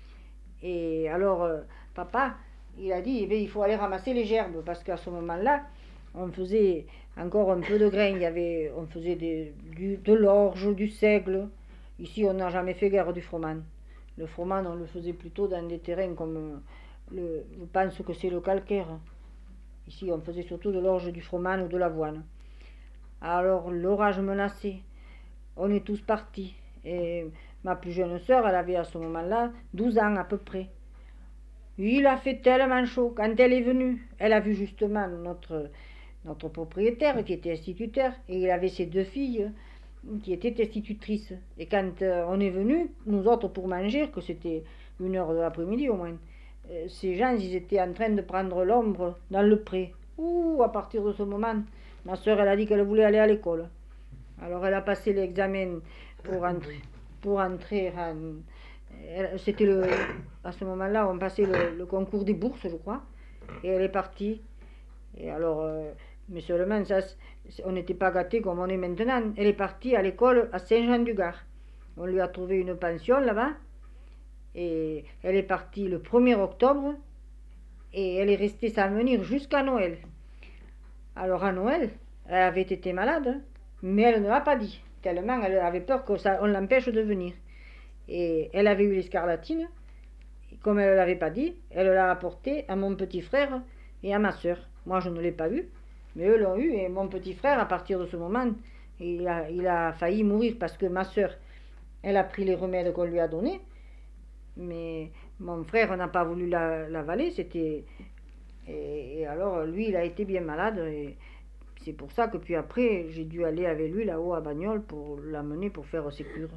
Et alors, euh, papa, il a dit, eh bien, il faut aller ramasser les gerbes, parce qu'à ce moment-là, on faisait encore un peu de grain. Il y avait, on faisait des, du, de l'orge, du seigle. Ici, on n'a jamais fait guère du froment. Le froment, on le faisait plutôt dans des terrains comme le, je pense que c'est le calcaire. Ici, on faisait surtout de l'orge, du froment ou de l'avoine. Alors, l'orage menaçait. On est tous partis. Et ma plus jeune sœur, elle avait à ce moment-là douze ans à peu près. Il a fait tellement chaud. Quand elle est venue, elle a vu justement notre, notre propriétaire qui était instituteur et il avait ses deux filles qui étaient institutrices. Et quand euh, on est venu, nous autres pour manger, que c'était une heure de l'après-midi au moins, euh, ces gens, ils étaient en train de prendre l'ombre dans le pré. Ouh, à partir de ce moment, ma soeur, elle a dit qu'elle voulait aller à l'école. Alors elle a passé l'examen pour entrer, pour entrer en... C'était le... À ce moment-là, on passait le, le concours des bourses, je crois. Et elle est partie. Et alors, euh, mais seulement, ça, on n'était pas gâtés comme on est maintenant. Elle est partie à l'école à Saint-Jean-du-Gard. On lui a trouvé une pension là-bas. Et elle est partie le premier octobre. Et elle est restée sans venir jusqu'à Noël. Alors à Noël, elle avait été malade, mais elle ne l'a pas dit. Tellement elle avait peur qu'on l'empêche de venir. Et elle avait eu l'escarlatine. Comme elle ne l'avait pas dit, elle l'a apporté à mon petit frère et à ma soeur. Moi, je ne l'ai pas eu, mais eux l'ont eu. Et mon petit frère, à partir de ce moment, il a, il a failli mourir parce que ma soeur, elle a pris les remèdes qu'on lui a donnés. Mais mon frère n'a pas voulu l'avaler. C'était... Et, et alors, lui, il a été bien malade. Et c'est pour ça que puis après, j'ai dû aller avec lui là-haut à Bagnoles pour l'amener pour faire ses cures.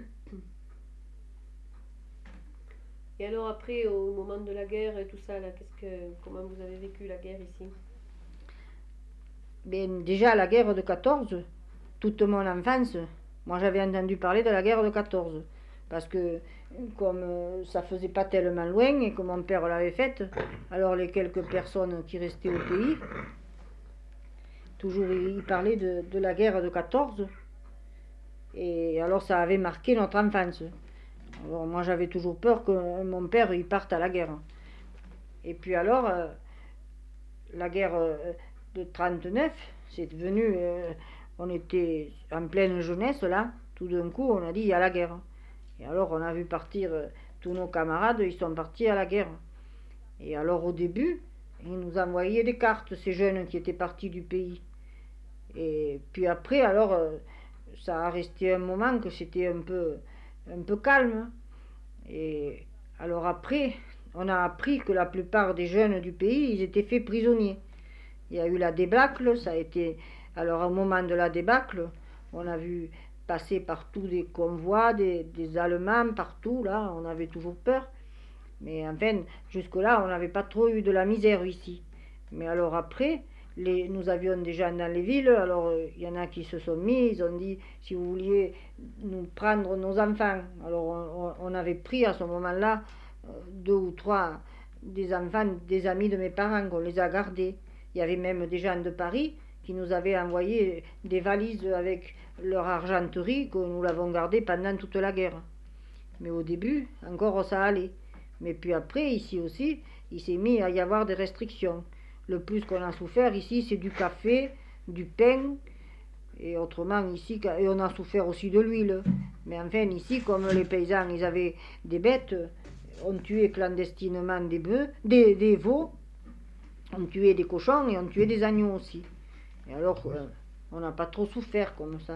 Et alors après, au moment de la guerre et tout ça, là, qu'est-ce que, comment vous avez vécu la guerre ici? Ben, déjà la guerre de quatorze, toute mon enfance, moi j'avais entendu parler de la guerre de quatorze. Parce que comme ça faisait pas tellement loin et que mon père l'avait faite, alors les quelques personnes qui restaient au pays, toujours ils parlaient de, de la guerre de quatorze. Et alors ça avait marqué notre enfance. Alors moi j'avais toujours peur que mon père il parte à la guerre. Et puis alors, euh, la guerre euh, de trente-neuf, c'est devenu, euh, on était en pleine jeunesse là, tout d'un coup on a dit il y a la guerre. Et alors on a vu partir euh, tous nos camarades, ils sont partis à la guerre. Et alors au début, ils nous envoyaient des cartes, ces jeunes qui étaient partis du pays. Et puis après, alors, euh, ça a resté un moment que c'était un peu, un peu calme. Et alors après, on a appris que la plupart des jeunes du pays, ils étaient faits prisonniers. Il y a eu la débâcle, ça a été... Alors au moment de la débâcle, on a vu passer partout des convois, des, des Allemands, partout, là, on avait toujours peur. Mais enfin, jusque-là, on n'avait pas trop eu de la misère ici. Mais alors après, les, nous avions des gens dans les villes, alors il y en a qui se sont mis, ils ont dit, si vous vouliez nous prendre nos enfants. Alors on, on avait pris à ce moment-là deux ou trois des enfants, des amis de mes parents, qu'on les a gardés. Il y avait même des gens de Paris qui nous avaient envoyé des valises avec leur argenterie, que nous l'avons gardé pendant toute la guerre. Mais au début, encore ça allait. Mais puis après, ici aussi, il s'est mis à y avoir des restrictions. Le plus qu'on a souffert ici, c'est du café, du pain, et autrement ici, et on a souffert aussi de l'huile. Mais enfin, ici, comme les paysans, ils avaient des bêtes, on tuait clandestinement des bœufs, des, des veaux, on tuait des cochons et on tuait des agneaux aussi. Et alors, euh, on n'a pas trop souffert comme ça.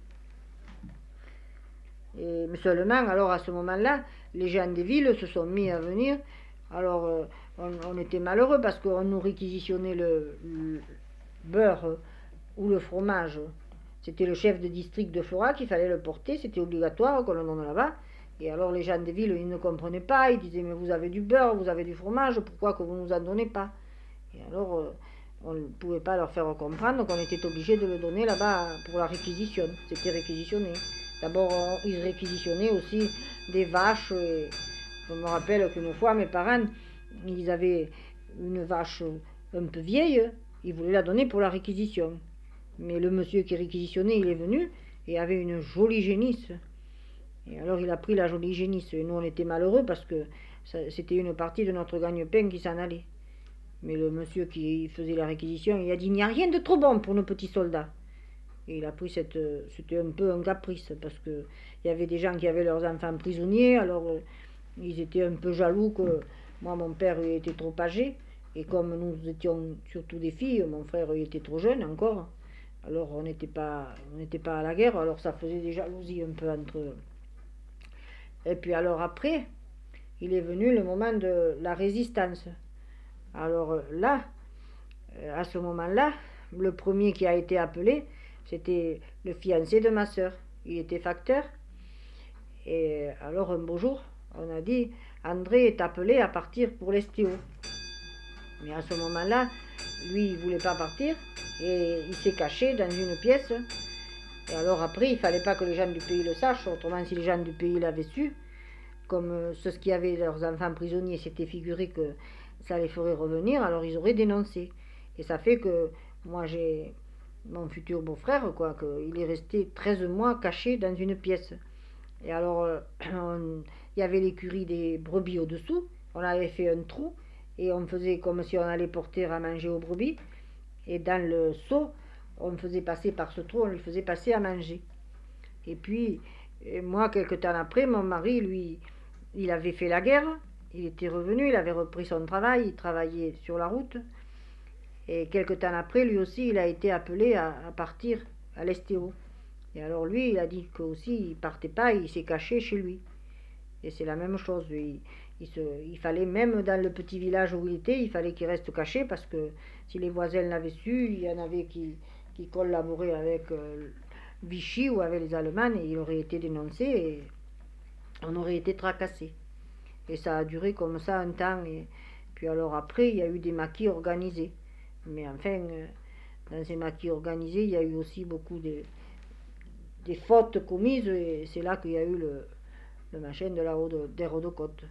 Et seulement, alors à ce moment-là, les gens des villes se sont mis à venir. Alors, euh, on, on était malheureux parce qu'on nous réquisitionnait le, le beurre ou le fromage. C'était le chef de district de Florac qu'il fallait le porter, c'était obligatoire qu'on le donne là-bas. Et alors les gens des villes, ils ne comprenaient pas, ils disaient mais vous avez du beurre, vous avez du fromage, pourquoi que vous ne nous en donnez pas? Et alors euh, on ne pouvait pas leur faire comprendre qu'on était obligé de le donner là-bas pour la réquisition, c'était réquisitionné. D'abord ils réquisitionnaient aussi des vaches, et je me rappelle qu'une fois mes parents, ils avaient une vache un peu vieille, ils voulaient la donner pour la réquisition. Mais le monsieur qui réquisitionnait, il est venu et avait une jolie génisse. Et alors il a pris la jolie génisse. Et nous, on était malheureux parce que ça, c'était une partie de notre gagne-pain qui s'en allait. Mais le monsieur qui faisait la réquisition, il a dit, il n'y a rien de trop bon pour nos petits soldats. Et il a pris cette... C'était un peu un caprice parce qu'il y avait des gens qui avaient leurs enfants prisonniers. Alors ils étaient un peu jaloux que Moi, mon père il était trop âgé, et comme nous étions surtout des filles, mon frère il était trop jeune encore. Alors on n'était pas, on n'était pas à la guerre, alors ça faisait des jalousies un peu entre eux. Et puis alors après, il est venu le moment de la résistance. Alors là, à ce moment-là, le premier qui a été appelé, c'était le fiancé de ma sœur. Il était facteur. Et alors un beau jour, on a dit, André est appelé à partir pour l'Estéo. Mais à ce moment-là, lui, il ne voulait pas partir et il s'est caché dans une pièce. Et alors après, il ne fallait pas que les gens du pays le sachent, autrement si les gens du pays l'avaient su, comme ceux qui avaient leurs enfants prisonniers s'étaient figurés que ça les ferait revenir, alors ils auraient dénoncé. Et ça fait que moi j'ai mon futur beau-frère, quoi, qu'il est resté treize mois caché dans une pièce. Et alors, il y avait l'écurie des brebis au-dessous, on avait fait un trou, et on faisait comme si on allait porter à manger aux brebis, et dans le seau, on faisait passer par ce trou, on lui faisait passer à manger. Et puis, moi, quelque temps après, mon mari, lui, il avait fait la guerre, il était revenu, il avait repris son travail, il travaillait sur la route, et quelque temps après, lui aussi, il a été appelé à, à partir à l'Estéo. Et alors lui, il a dit qu'aussi, il ne partait pas, il s'est caché chez lui. Et c'est la même chose, il, il, se, il fallait, même dans le petit village où il était, il fallait qu'il reste caché, parce que si les voisins l'avaient su, il y en avait qui, qui collaboraient avec euh, Vichy ou avec les Allemands, et il aurait été dénoncé, et on aurait été tracassé. Et ça a duré comme ça un temps, et puis alors après, il y a eu des maquis organisés. Mais enfin, euh, dans ces maquis organisés, il y a eu aussi beaucoup de... des fautes commises, et c'est là qu'il y a eu le, le machin de la des Rodocotes.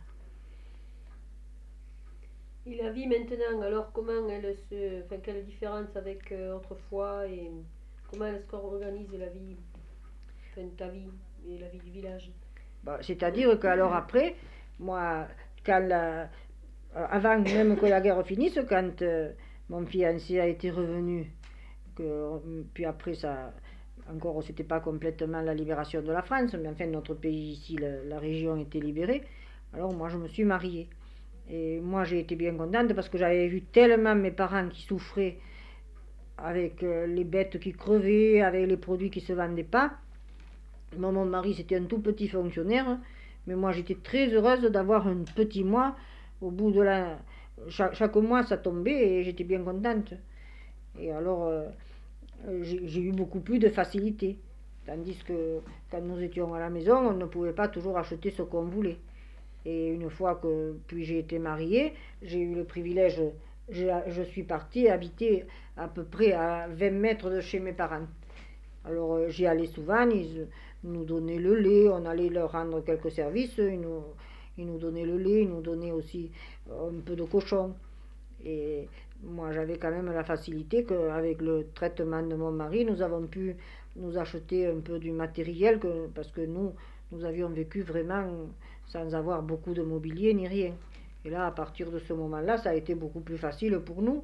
Et la vie maintenant, alors comment elle se... Enfin, quelle différence avec euh, autrefois, et comment est-ce qu'on organise la vie, enfin ta vie et la vie du village? Bah, c'est-à-dire qu'alors après, moi, quand la, avant même que la guerre finisse, quand euh, mon fiancé a été revenu, que, puis après ça... Encore, c'était pas complètement la libération de la France, mais enfin, notre pays ici, la, la région était libérée. Alors moi, je me suis mariée. Et moi, j'ai été bien contente parce que j'avais vu tellement mes parents qui souffraient avec euh, les bêtes qui crevaient, avec les produits qui se vendaient pas. Moi, mon mari, c'était un tout petit fonctionnaire, mais moi, j'étais très heureuse d'avoir un petit mois au bout de la... Chaque, chaque mois, ça tombait et j'étais bien contente. Et alors... Euh, j'ai eu beaucoup plus de facilité. Tandis que quand nous étions à la maison, on ne pouvait pas toujours acheter ce qu'on voulait. Et une fois que puis j'ai été mariée, j'ai eu le privilège, je, je suis partie habiter à peu près à vingt mètres de chez mes parents. Alors j'y allais souvent, ils nous donnaient le lait, on allait leur rendre quelques services, ils nous, ils nous donnaient le lait, ils nous donnaient aussi un peu de cochon. Et moi, j'avais quand même la facilité qu'avec le traitement de mon mari, nous avons pu nous acheter un peu du matériel, que, parce que nous, nous avions vécu vraiment sans avoir beaucoup de mobilier ni rien. Et là, à partir de ce moment-là, ça a été beaucoup plus facile pour nous.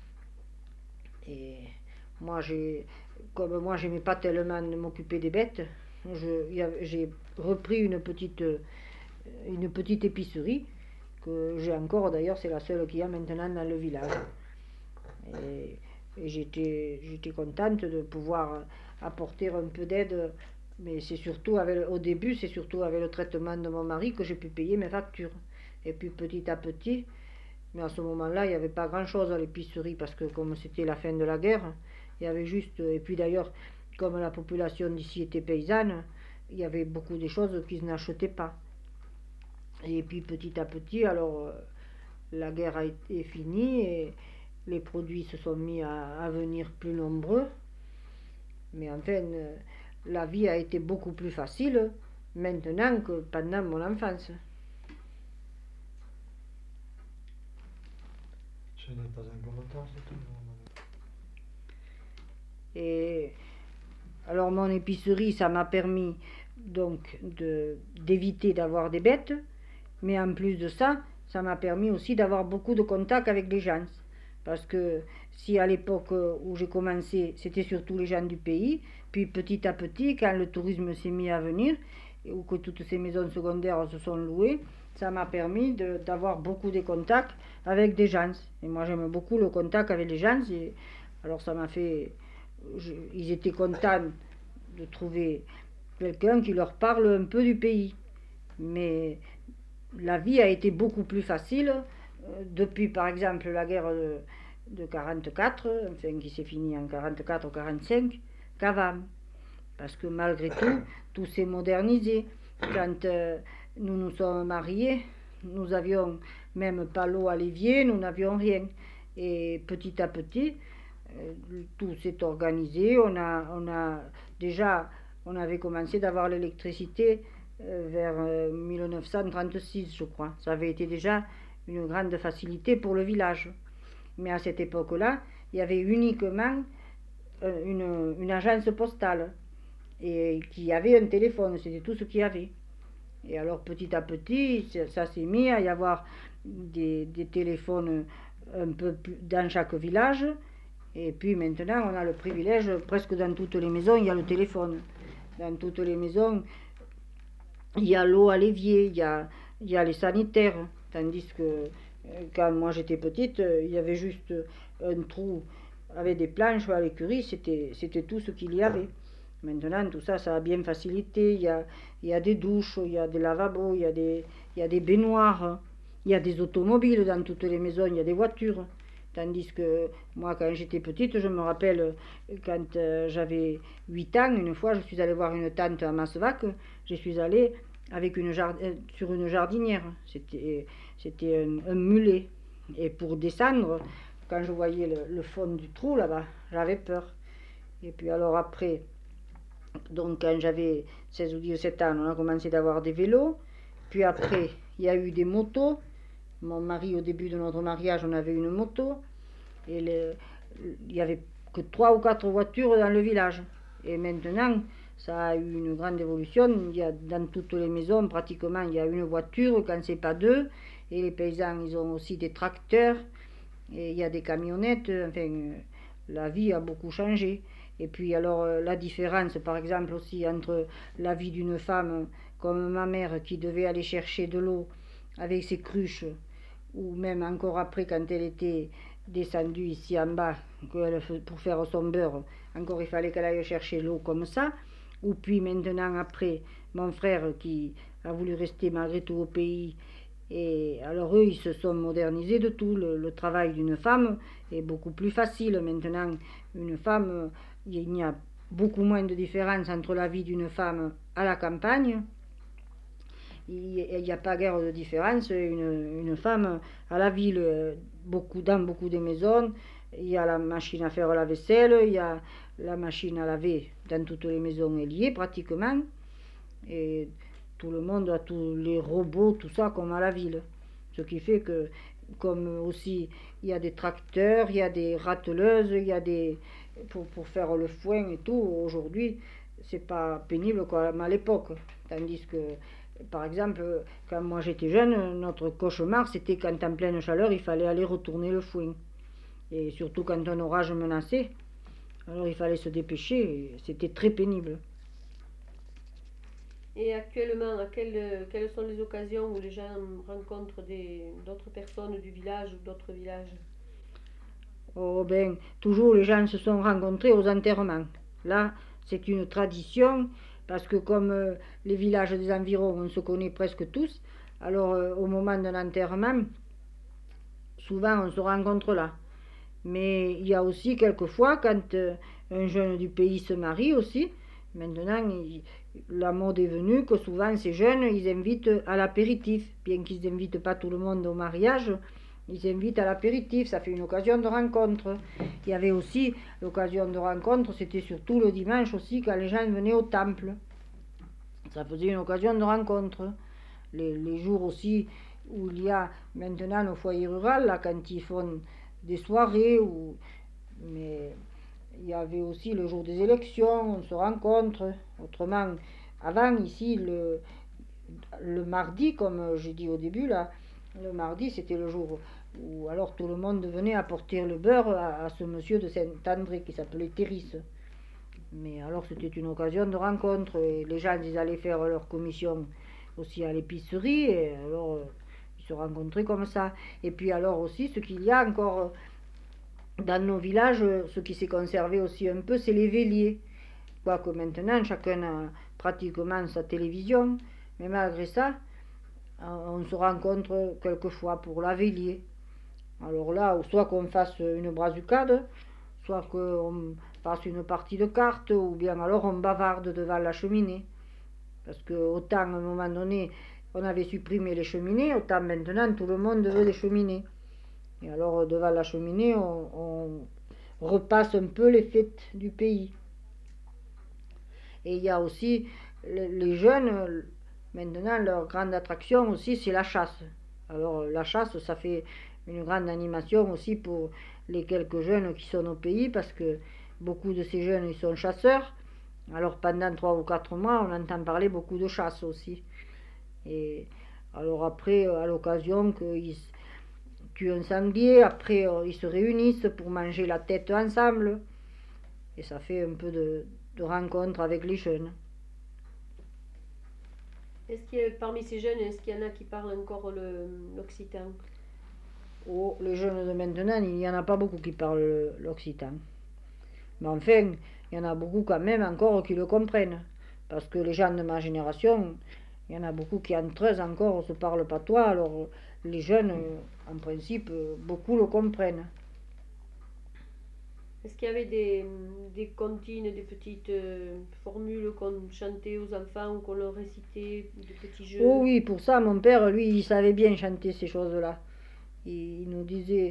Et moi, j'ai, comme moi, j'aimais pas tellement m'occuper des bêtes, je, j'ai repris une petite, une petite épicerie, que j'ai encore d'ailleurs, c'est la seule qu'il y a maintenant dans le village. Et, et j'étais, j'étais contente de pouvoir apporter un peu d'aide, mais c'est surtout avec, au début, c'est surtout avec le traitement de mon mari que j'ai pu payer mes factures. Et puis petit à petit, mais à ce moment-là, il n'y avait pas grand-chose à l'épicerie, parce que comme c'était la fin de la guerre, il y avait juste, et puis d'ailleurs, comme la population d'ici était paysanne, il y avait beaucoup de choses qu'ils n'achetaient pas. Et puis petit à petit, alors la guerre a été finie et les produits se sont mis à, à venir plus nombreux. Mais enfin, la vie a été beaucoup plus facile maintenant que pendant mon enfance. Ce n'est pas encore le temps, c'est tout. Et alors mon épicerie, ça m'a permis donc de, d'éviter d'avoir des bêtes. Mais en plus de ça, ça m'a permis aussi d'avoir beaucoup de contacts avec les gens. Parce que si à l'époque où j'ai commencé, c'était surtout les gens du pays, puis petit à petit, quand le tourisme s'est mis à venir, ou que toutes ces maisons secondaires se sont louées, ça m'a permis de, d'avoir beaucoup de contacts avec des gens. Et moi, j'aime beaucoup le contact avec les gens. Et alors, ça m'a fait... Je, ils étaient contents de trouver quelqu'un qui leur parle un peu du pays. Mais la vie a été beaucoup plus facile euh, depuis, par exemple, la guerre de, de quarante-quatre, enfin, qui s'est finie en quarante-quatre ou quarante-cinq, qu'avant. Parce que malgré tout, tout s'est modernisé. Quand euh, nous nous sommes mariés, nous avions même pas l'eau à l'évier, nous n'avions rien. Et petit à petit, euh, tout s'est organisé. On a, on a déjà, on avait commencé d'avoir l'électricité euh, vers euh, mille neuf cent trente-six, je crois. Ça avait été déjà une grande facilité pour le village. Mais à cette époque-là, il y avait uniquement euh, une, une agence postale et qui avait un téléphone, c'était tout ce qu'il y avait. Et alors petit à petit, ça, ça s'est mis à y avoir des, des téléphones un peu plus dans chaque village. Et puis maintenant, on a le privilège, presque dans toutes les maisons, il y a le téléphone. Dans toutes les maisons, il y a l'eau à l'évier, il y a, il y a les sanitaires. Tandis que quand moi j'étais petite, il y avait juste un trou avec des planches à l'écurie, c'était, c'était tout ce qu'il y avait. Maintenant, tout ça, ça a bien facilité. Il y a, il y a des douches, il y a des lavabos, il y a des, il y a des baignoires, il y a des automobiles dans toutes les maisons, il y a des voitures. Tandis que moi, quand j'étais petite, je me rappelle, quand euh, j'avais huit ans, une fois, je suis allée voir une tante à Massevac, je suis allée avec une jard... sur une jardinière. C'était, c'était un, un mulet. Et pour descendre, quand je voyais le, le fond du trou là-bas, j'avais peur. Et puis alors après... Donc quand j'avais seize ou dix-sept ans, on a commencé d'avoir des vélos. Puis après, il y a eu des motos. Mon mari, au début de notre mariage, on avait une moto. Et le, il n'y avait que trois ou quatre voitures dans le village. Et maintenant, ça a eu une grande évolution. Il y a, dans toutes les maisons, pratiquement, il y a une voiture, quand c'est pas deux. Et les paysans, ils ont aussi des tracteurs. Et il y a des camionnettes. Enfin, la vie a beaucoup changé. Et puis alors la différence par exemple aussi entre la vie d'une femme comme ma mère qui devait aller chercher de l'eau avec ses cruches ou même encore après quand elle était descendue ici en bas pour faire son beurre, encore il fallait qu'elle aille chercher l'eau comme ça, ou puis maintenant après mon frère qui a voulu rester malgré tout au pays. Et alors eux, ils se sont modernisés de tout. Le, le travail d'une femme est beaucoup plus facile. Maintenant, une femme, il y a beaucoup moins de différence entre la vie d'une femme à la campagne. Il n'y a pas guère de différence. Une, une femme à la ville, beaucoup, dans beaucoup de maisons, il y a la machine à faire la vaisselle, il y a la machine à laver dans toutes les maisons est liée pratiquement. Et tout le monde a tous les robots, tout ça, comme à la ville. Ce qui fait que, comme aussi, il y a des tracteurs, il y a des rateleuses, il y a des... pour, pour faire le foin et tout, aujourd'hui, c'est pas pénible comme à l'époque. Tandis que, par exemple, quand moi j'étais jeune, notre cauchemar, c'était quand en pleine chaleur, il fallait aller retourner le foin. Et surtout quand un orage menaçait, alors il fallait se dépêcher, c'était très pénible. Et actuellement, à quelles, quelles sont les occasions où les gens rencontrent des, d'autres personnes du village ou d'autres villages? Oh ben, toujours les gens se sont rencontrés aux enterrements. Là, c'est une tradition, parce que comme euh, les villages des environs, on se connaît presque tous, alors euh, au moment d'un enterrement, souvent on se rencontre là. Mais il y a aussi quelquefois, quand euh, un jeune du pays se marie aussi, maintenant, il, la mode est venue que souvent ces jeunes, ils invitent à l'apéritif, bien qu'ils n'invitent pas tout le monde au mariage, ils invitent à l'apéritif, ça fait une occasion de rencontre. Il y avait aussi l'occasion de rencontre, c'était surtout le dimanche aussi, quand les gens venaient au temple. Ça faisait une occasion de rencontre. Les, les jours aussi où il y a maintenant le foyer rural, là, quand ils font des soirées, ou... mais... il y avait aussi le jour des élections, on se rencontre. Autrement, avant ici, le, le mardi, comme j'ai dit au début, là, le mardi c'était le jour où alors tout le monde venait apporter le beurre à, à ce monsieur de Saint-André qui s'appelait Théris. Mais alors c'était une occasion de rencontre et les gens ils allaient faire leur commission aussi à l'épicerie, et alors euh, ils se rencontraient comme ça. Et puis alors aussi, ce qu'il y a encore euh, dans nos villages, euh, ce qui s'est conservé aussi un peu, c'est les véliers. Quoique maintenant, chacun a pratiquement sa télévision, mais malgré ça, on se rencontre quelquefois pour la veillée. Alors là, soit qu'on fasse une brazucade, soit qu'on fasse une partie de cartes, ou bien alors on bavarde devant la cheminée. Parce que autant à un moment donné, on avait supprimé les cheminées, autant maintenant tout le monde veut des cheminées. Et alors devant la cheminée, on, on repasse un peu les fêtes du pays. Et il y a aussi les jeunes, maintenant leur grande attraction aussi, c'est la chasse. Alors la chasse, ça fait une grande animation aussi pour les quelques jeunes qui sont au pays, parce que beaucoup de ces jeunes, ils sont chasseurs. Alors pendant trois ou quatre mois, on entend parler beaucoup de chasse aussi. Et alors après, à l'occasion qu'ils tuent un sanglier, après ils se réunissent pour manger la tête ensemble. Et ça fait un peu de, de rencontre avec les jeunes. Est-ce qu'il y a, parmi ces jeunes, est-ce qu'il y en a qui parlent encore le, l'occitan? Oh, les jeunes de maintenant, il n'y en a pas beaucoup qui parlent l'occitan. Mais enfin, il y en a beaucoup quand même encore qui le comprennent. Parce que les gens de ma génération, il y en a beaucoup qui entre eux encore se parlent patois, alors les jeunes, en principe, beaucoup le comprennent. Est-ce qu'il y avait des, des comptines, des petites euh, formules qu'on chantait aux enfants ou qu'on leur récitait, des petits jeux? Oh oui, pour ça, mon père, lui, il savait bien chanter ces choses-là. Il, il nous disait,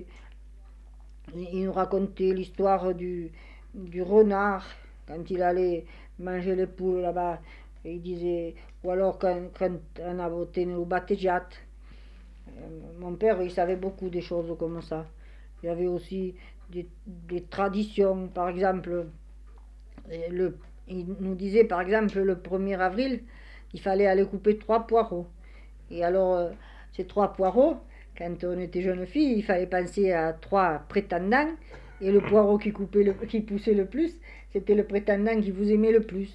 il nous racontait l'histoire du, du renard, quand il allait manger les poules là-bas. Et il disait, ou alors quand, quand on a voté au battegiat. Mon père, il savait beaucoup des choses comme ça. Il y avait aussi des, des traditions, par exemple, le, il nous disait par exemple le premier avril, il fallait aller couper trois poireaux. Et alors, euh, ces trois poireaux, quand on était jeune fille, il fallait penser à trois prétendants, et le poireau qui, coupait le, qui poussait le plus, c'était le prétendant qui vous aimait le plus.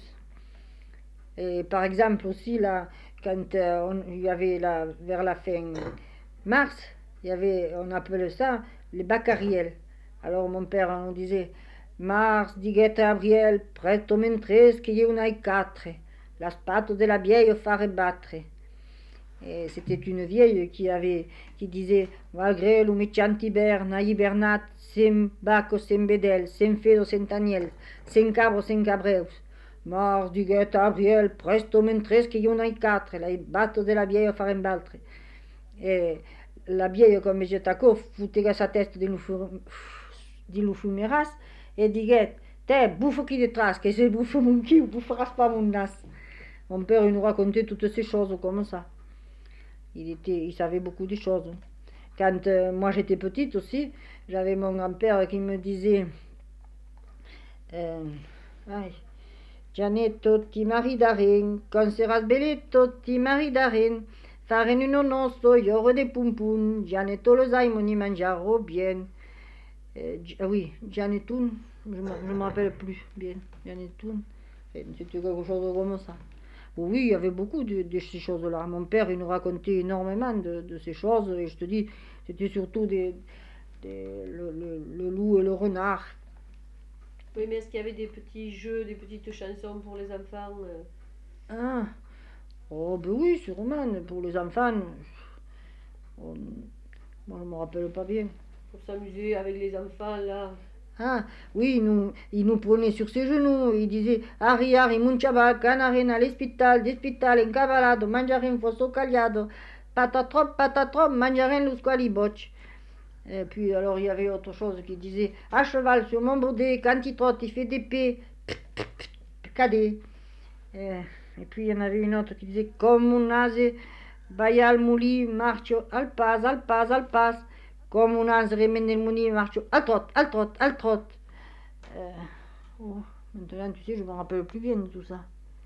Et par exemple aussi, là, quand euh, on, il y avait là, vers la fin mars, il y avait, on appelait ça les baccariels. Alors mon père nous disait, Mars, diguette Gabriel, presto mentres che io n'ai quatre, la spatto della vieille fare battre. Et c'était une vieille qui avait, qui disait, malgré l'umicciantiber, n'a hibernat, sem baco, sem bedel, sem fedo, sem taniel, sem cabro, sem cabreus. Mars, diguette Gabriel, presto mentres che io n'ai quatre, la spatto della vieille fare battre. Et la vieille, comme j'étais à court, foutait sa tête de l'oufumeras et disait, t'es bouffe qui te trace, que c'est bouffe mon qui ou boufferas pas mon nas. Mon père, il nous racontait toutes ces choses comme ça. Il, était, il savait beaucoup de choses. Quand euh, moi j'étais petite aussi, j'avais mon grand-père qui me disait, euh, Gianetto ti maridarin, conseras belletto ti maridarin, fare un nosso, io de pumpun, Gianetto lo sai, moni mangiaro bien. Euh, oui, Gianettoun, je ne me rappelle plus bien, Gianettoun, c'était quelque chose comme ça. Oui, il y avait beaucoup de, de ces choses-là. Mon père, il nous racontait énormément de, de ces choses, et je te dis, c'était surtout des, des, le, le, le loup et le renard. Oui, mais est-ce qu'il y avait des petits jeux, des petites chansons pour les enfants euh... Ah, oh ben oui, sûrement, pour les enfants. On, moi, je ne me rappelle pas bien. Pour s'amuser avec les enfants, là. Ah, oui, il nous, il nous prenait sur ses genoux, il disait Ari, Ari, mon chaval, canarina, l'hospital, d'hospital, encavalado, mangiare un fosso cagliado, patatrop, patatrop, mangiare lo squaliboc. Et puis, alors, il y avait autre chose qui disait à cheval sur mon baudet, quand il trotte, il fait des paix, cadet. Et, et puis, il y en avait une autre qui disait comme un ase, vai al muli, marcio, al pas, al pas, al pas. Comme on a remené le mouni, marche al trot, al trot, al trot. Euh, oh, maintenant, tu sais, je ne me rappelle plus bien de tout ça.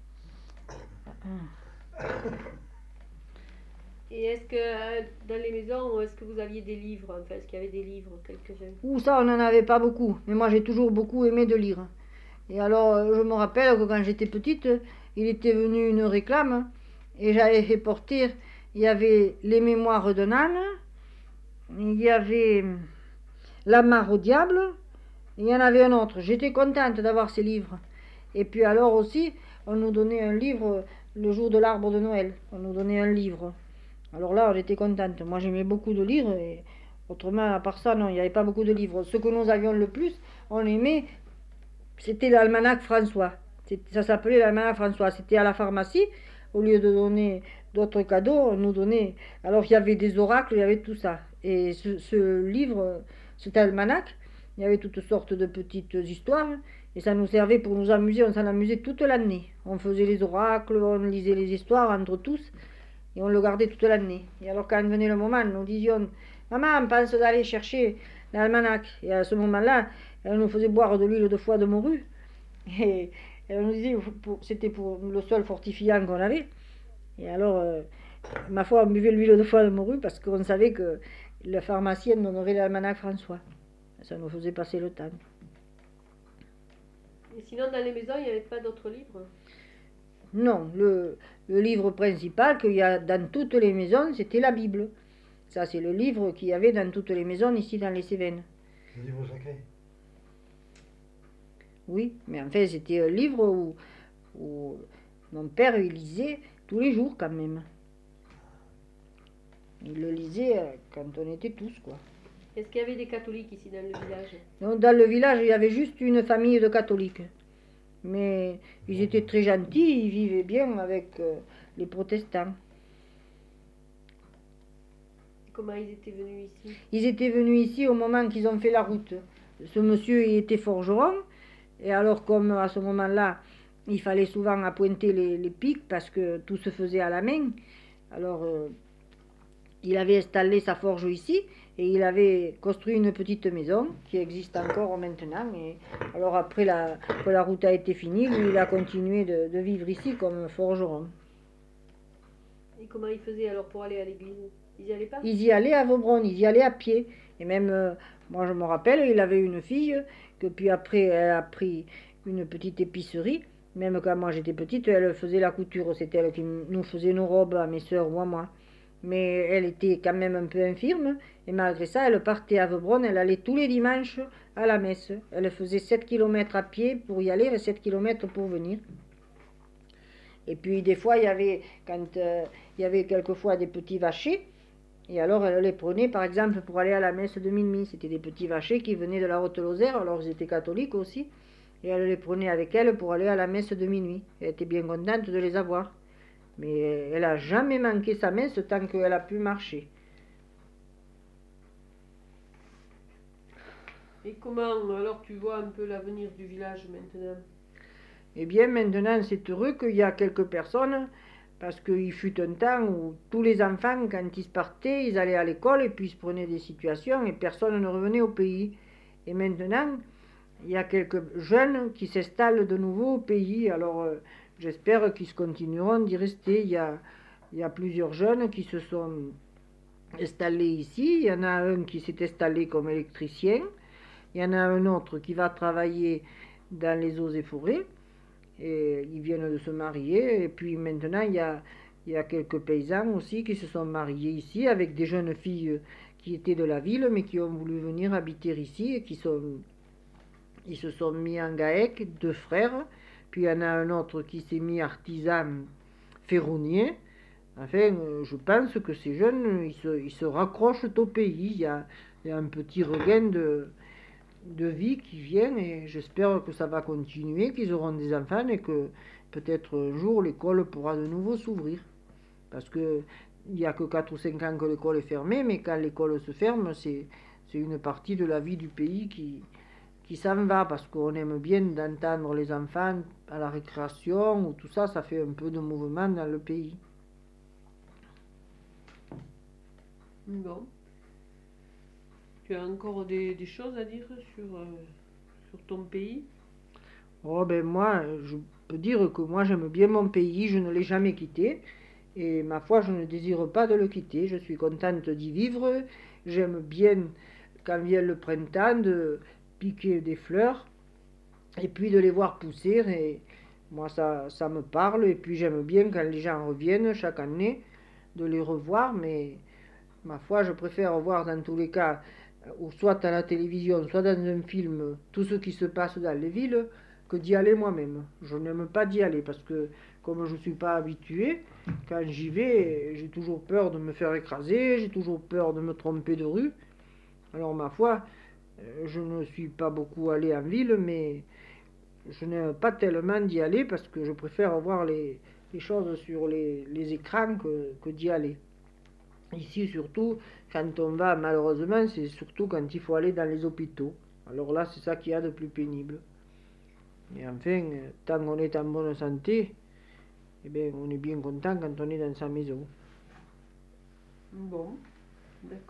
Et est-ce que dans les maisons, est-ce que vous aviez des livres? Enfin, est-ce qu'il y avait des livres, quelques-uns? Ouh, ça, on n'en avait pas beaucoup. Mais moi, j'ai toujours beaucoup aimé de lire. Et alors, je me rappelle que quand j'étais petite, il était venu une réclame et j'avais fait porter, il y avait les mémoires d'un âne, il y avait la mare au diable, il y en avait un autre. J'étais contente d'avoir ces livres. Et puis alors aussi, on nous donnait un livre le jour de l'arbre de Noël. On nous donnait un livre. Alors là, on était contente. Moi, j'aimais beaucoup de lire. Et autrement, à part ça, non, il n'y avait pas beaucoup de livres. Ce que nous avions le plus, on aimait, c'était l'almanach François. Ça s'appelait l'almanach François. C'était à la pharmacie. Au lieu de donner d'autres cadeaux, on nous donnait... Alors, il y avait des oracles, il y avait tout ça. Et ce, ce livre, cet almanach, il y avait toutes sortes de petites histoires. Et ça nous servait pour nous amuser. On s'en amusait toute l'année. On faisait les oracles, on lisait les histoires entre tous. Et on le gardait toute l'année. Et alors, quand venait le moment, nous disions... Maman, on pense d'aller chercher l'almanach. Et à ce moment-là, elle nous faisait boire de l'huile de foie de morue. Et elle nous disait que c'était pour le seul fortifiant qu'on avait. Et alors, euh, ma foi, on buvait l'huile de foie de morue parce qu'on savait que le pharmacien donnerait l'almanach François. Ça nous faisait passer le temps. Et sinon, dans les maisons, il n'y avait pas d'autres livres? Non, le, le livre principal qu'il y a dans toutes les maisons, c'était la Bible. Ça, c'est le livre qu'il y avait dans toutes les maisons ici dans les Cévennes. Le livre sacré. Oui, mais en fait, c'était un livre où, où mon père il lisait tous les jours quand même. Il le lisait quand on était tous, quoi. Est-ce qu'il y avait des catholiques ici dans le village? Donc, dans le village, il y avait juste une famille de catholiques. Mais ils étaient très gentils, ils vivaient bien avec euh, les protestants. Comment ils étaient venus ici? Ils étaient venus ici au moment qu'ils ont fait la route. Ce monsieur, il était forgeron. Et alors, comme à ce moment-là, il fallait souvent appointer les, les pics parce que tout se faisait à la main. Alors, euh, il avait installé sa forge ici et il avait construit une petite maison qui existe encore maintenant. Et alors, après la, que la route a été finie, lui, il a continué de, de vivre ici comme forgeron. Et comment ils faisaient alors pour aller à l'église? Ils y allaient pas? Ils y allaient à Vaubronne, ils y allaient à pied. Et même, euh, moi je me rappelle, il avait une fille, que puis après elle a pris une petite épicerie. Même quand moi j'étais petite, elle faisait la couture, c'était elle qui nous faisait nos robes à mes soeurs ou à moi. Mais elle était quand même un peu infirme, et malgré ça, elle partait à Vaubronne, elle allait tous les dimanches à la messe. Elle faisait sept kilomètres à pied pour y aller et sept kilomètres pour venir. Et puis des fois, il y avait, quand euh, il y avait quelquefois des petits vachers, et alors elle les prenait par exemple pour aller à la messe de minuit. C'était des petits vachers qui venaient de la Haute-Lozère, alors ils étaient catholiques aussi. Et elle les prenait avec elle pour aller à la messe de minuit. Elle était bien contente de les avoir. Mais elle n'a jamais manqué sa messe tant qu'elle a pu marcher. Et comment alors tu vois un peu l'avenir du village maintenant? Eh bien maintenant c'est heureux qu'il y a quelques personnes, parce qu'il fut un temps où tous les enfants, quand ils partaient, ils allaient à l'école et puis ils se prenaient des situations et personne ne revenait au pays. Et maintenant, il y a quelques jeunes qui s'installent de nouveau au pays. Alors euh, j'espère qu'ils continueront d'y rester. Il y a, il y a plusieurs jeunes qui se sont installés ici. Il y en a un qui s'est installé comme électricien. Il y en a un autre qui va travailler dans les eaux et forêts. Et ils viennent de se marier. Et puis maintenant, il y a, il y a quelques paysans aussi qui se sont mariés ici avec des jeunes filles qui étaient de la ville, mais qui ont voulu venir habiter ici et qui sont, ils se sont mis en GAEC, deux frères. Puis il y en a un autre qui s'est mis artisan ferronnier. Enfin, je pense que ces jeunes, ils se, ils se raccrochent au pays. Il y a, il y a un petit regain de... de vie qui vient et j'espère que ça va continuer, qu'ils auront des enfants et que peut-être un jour l'école pourra de nouveau s'ouvrir. Parce que il n'y a que quatre ou cinq ans que l'école est fermée, mais quand l'école se ferme, c'est, c'est une partie de la vie du pays qui, qui s'en va, parce qu'on aime bien d'entendre les enfants à la récréation ou tout ça, ça fait un peu de mouvement dans le pays. Bon. Tu as encore des, des choses à dire sur, euh, sur ton pays? Oh ben moi, je peux dire que moi j'aime bien mon pays, je ne l'ai jamais quitté. Et ma foi, je ne désire pas de le quitter. Je suis contente d'y vivre. J'aime bien, quand vient le printemps, de piquer des fleurs et puis de les voir pousser. Et moi ça, ça me parle, et puis j'aime bien quand les gens reviennent chaque année, de les revoir, mais ma foi, je préfère voir dans tous les cas, ou soit à la télévision, soit dans un film, tout ce qui se passe dans les villes, que d'y aller moi-même. Je n'aime pas d'y aller parce que, comme je ne suis pas habitué, quand j'y vais, j'ai toujours peur de me faire écraser, j'ai toujours peur de me tromper de rue. Alors, ma foi, je ne suis pas beaucoup allé en ville, mais je n'aime pas tellement d'y aller parce que je préfère voir les, les choses sur les, les écrans que, que d'y aller. Ici, surtout, quand on va, malheureusement, c'est surtout quand il faut aller dans les hôpitaux. Alors là, c'est ça qu'il y a de plus pénible. Et enfin, tant qu'on est en bonne santé, eh bien, on est bien content quand on est dans sa maison. Bon, d'accord.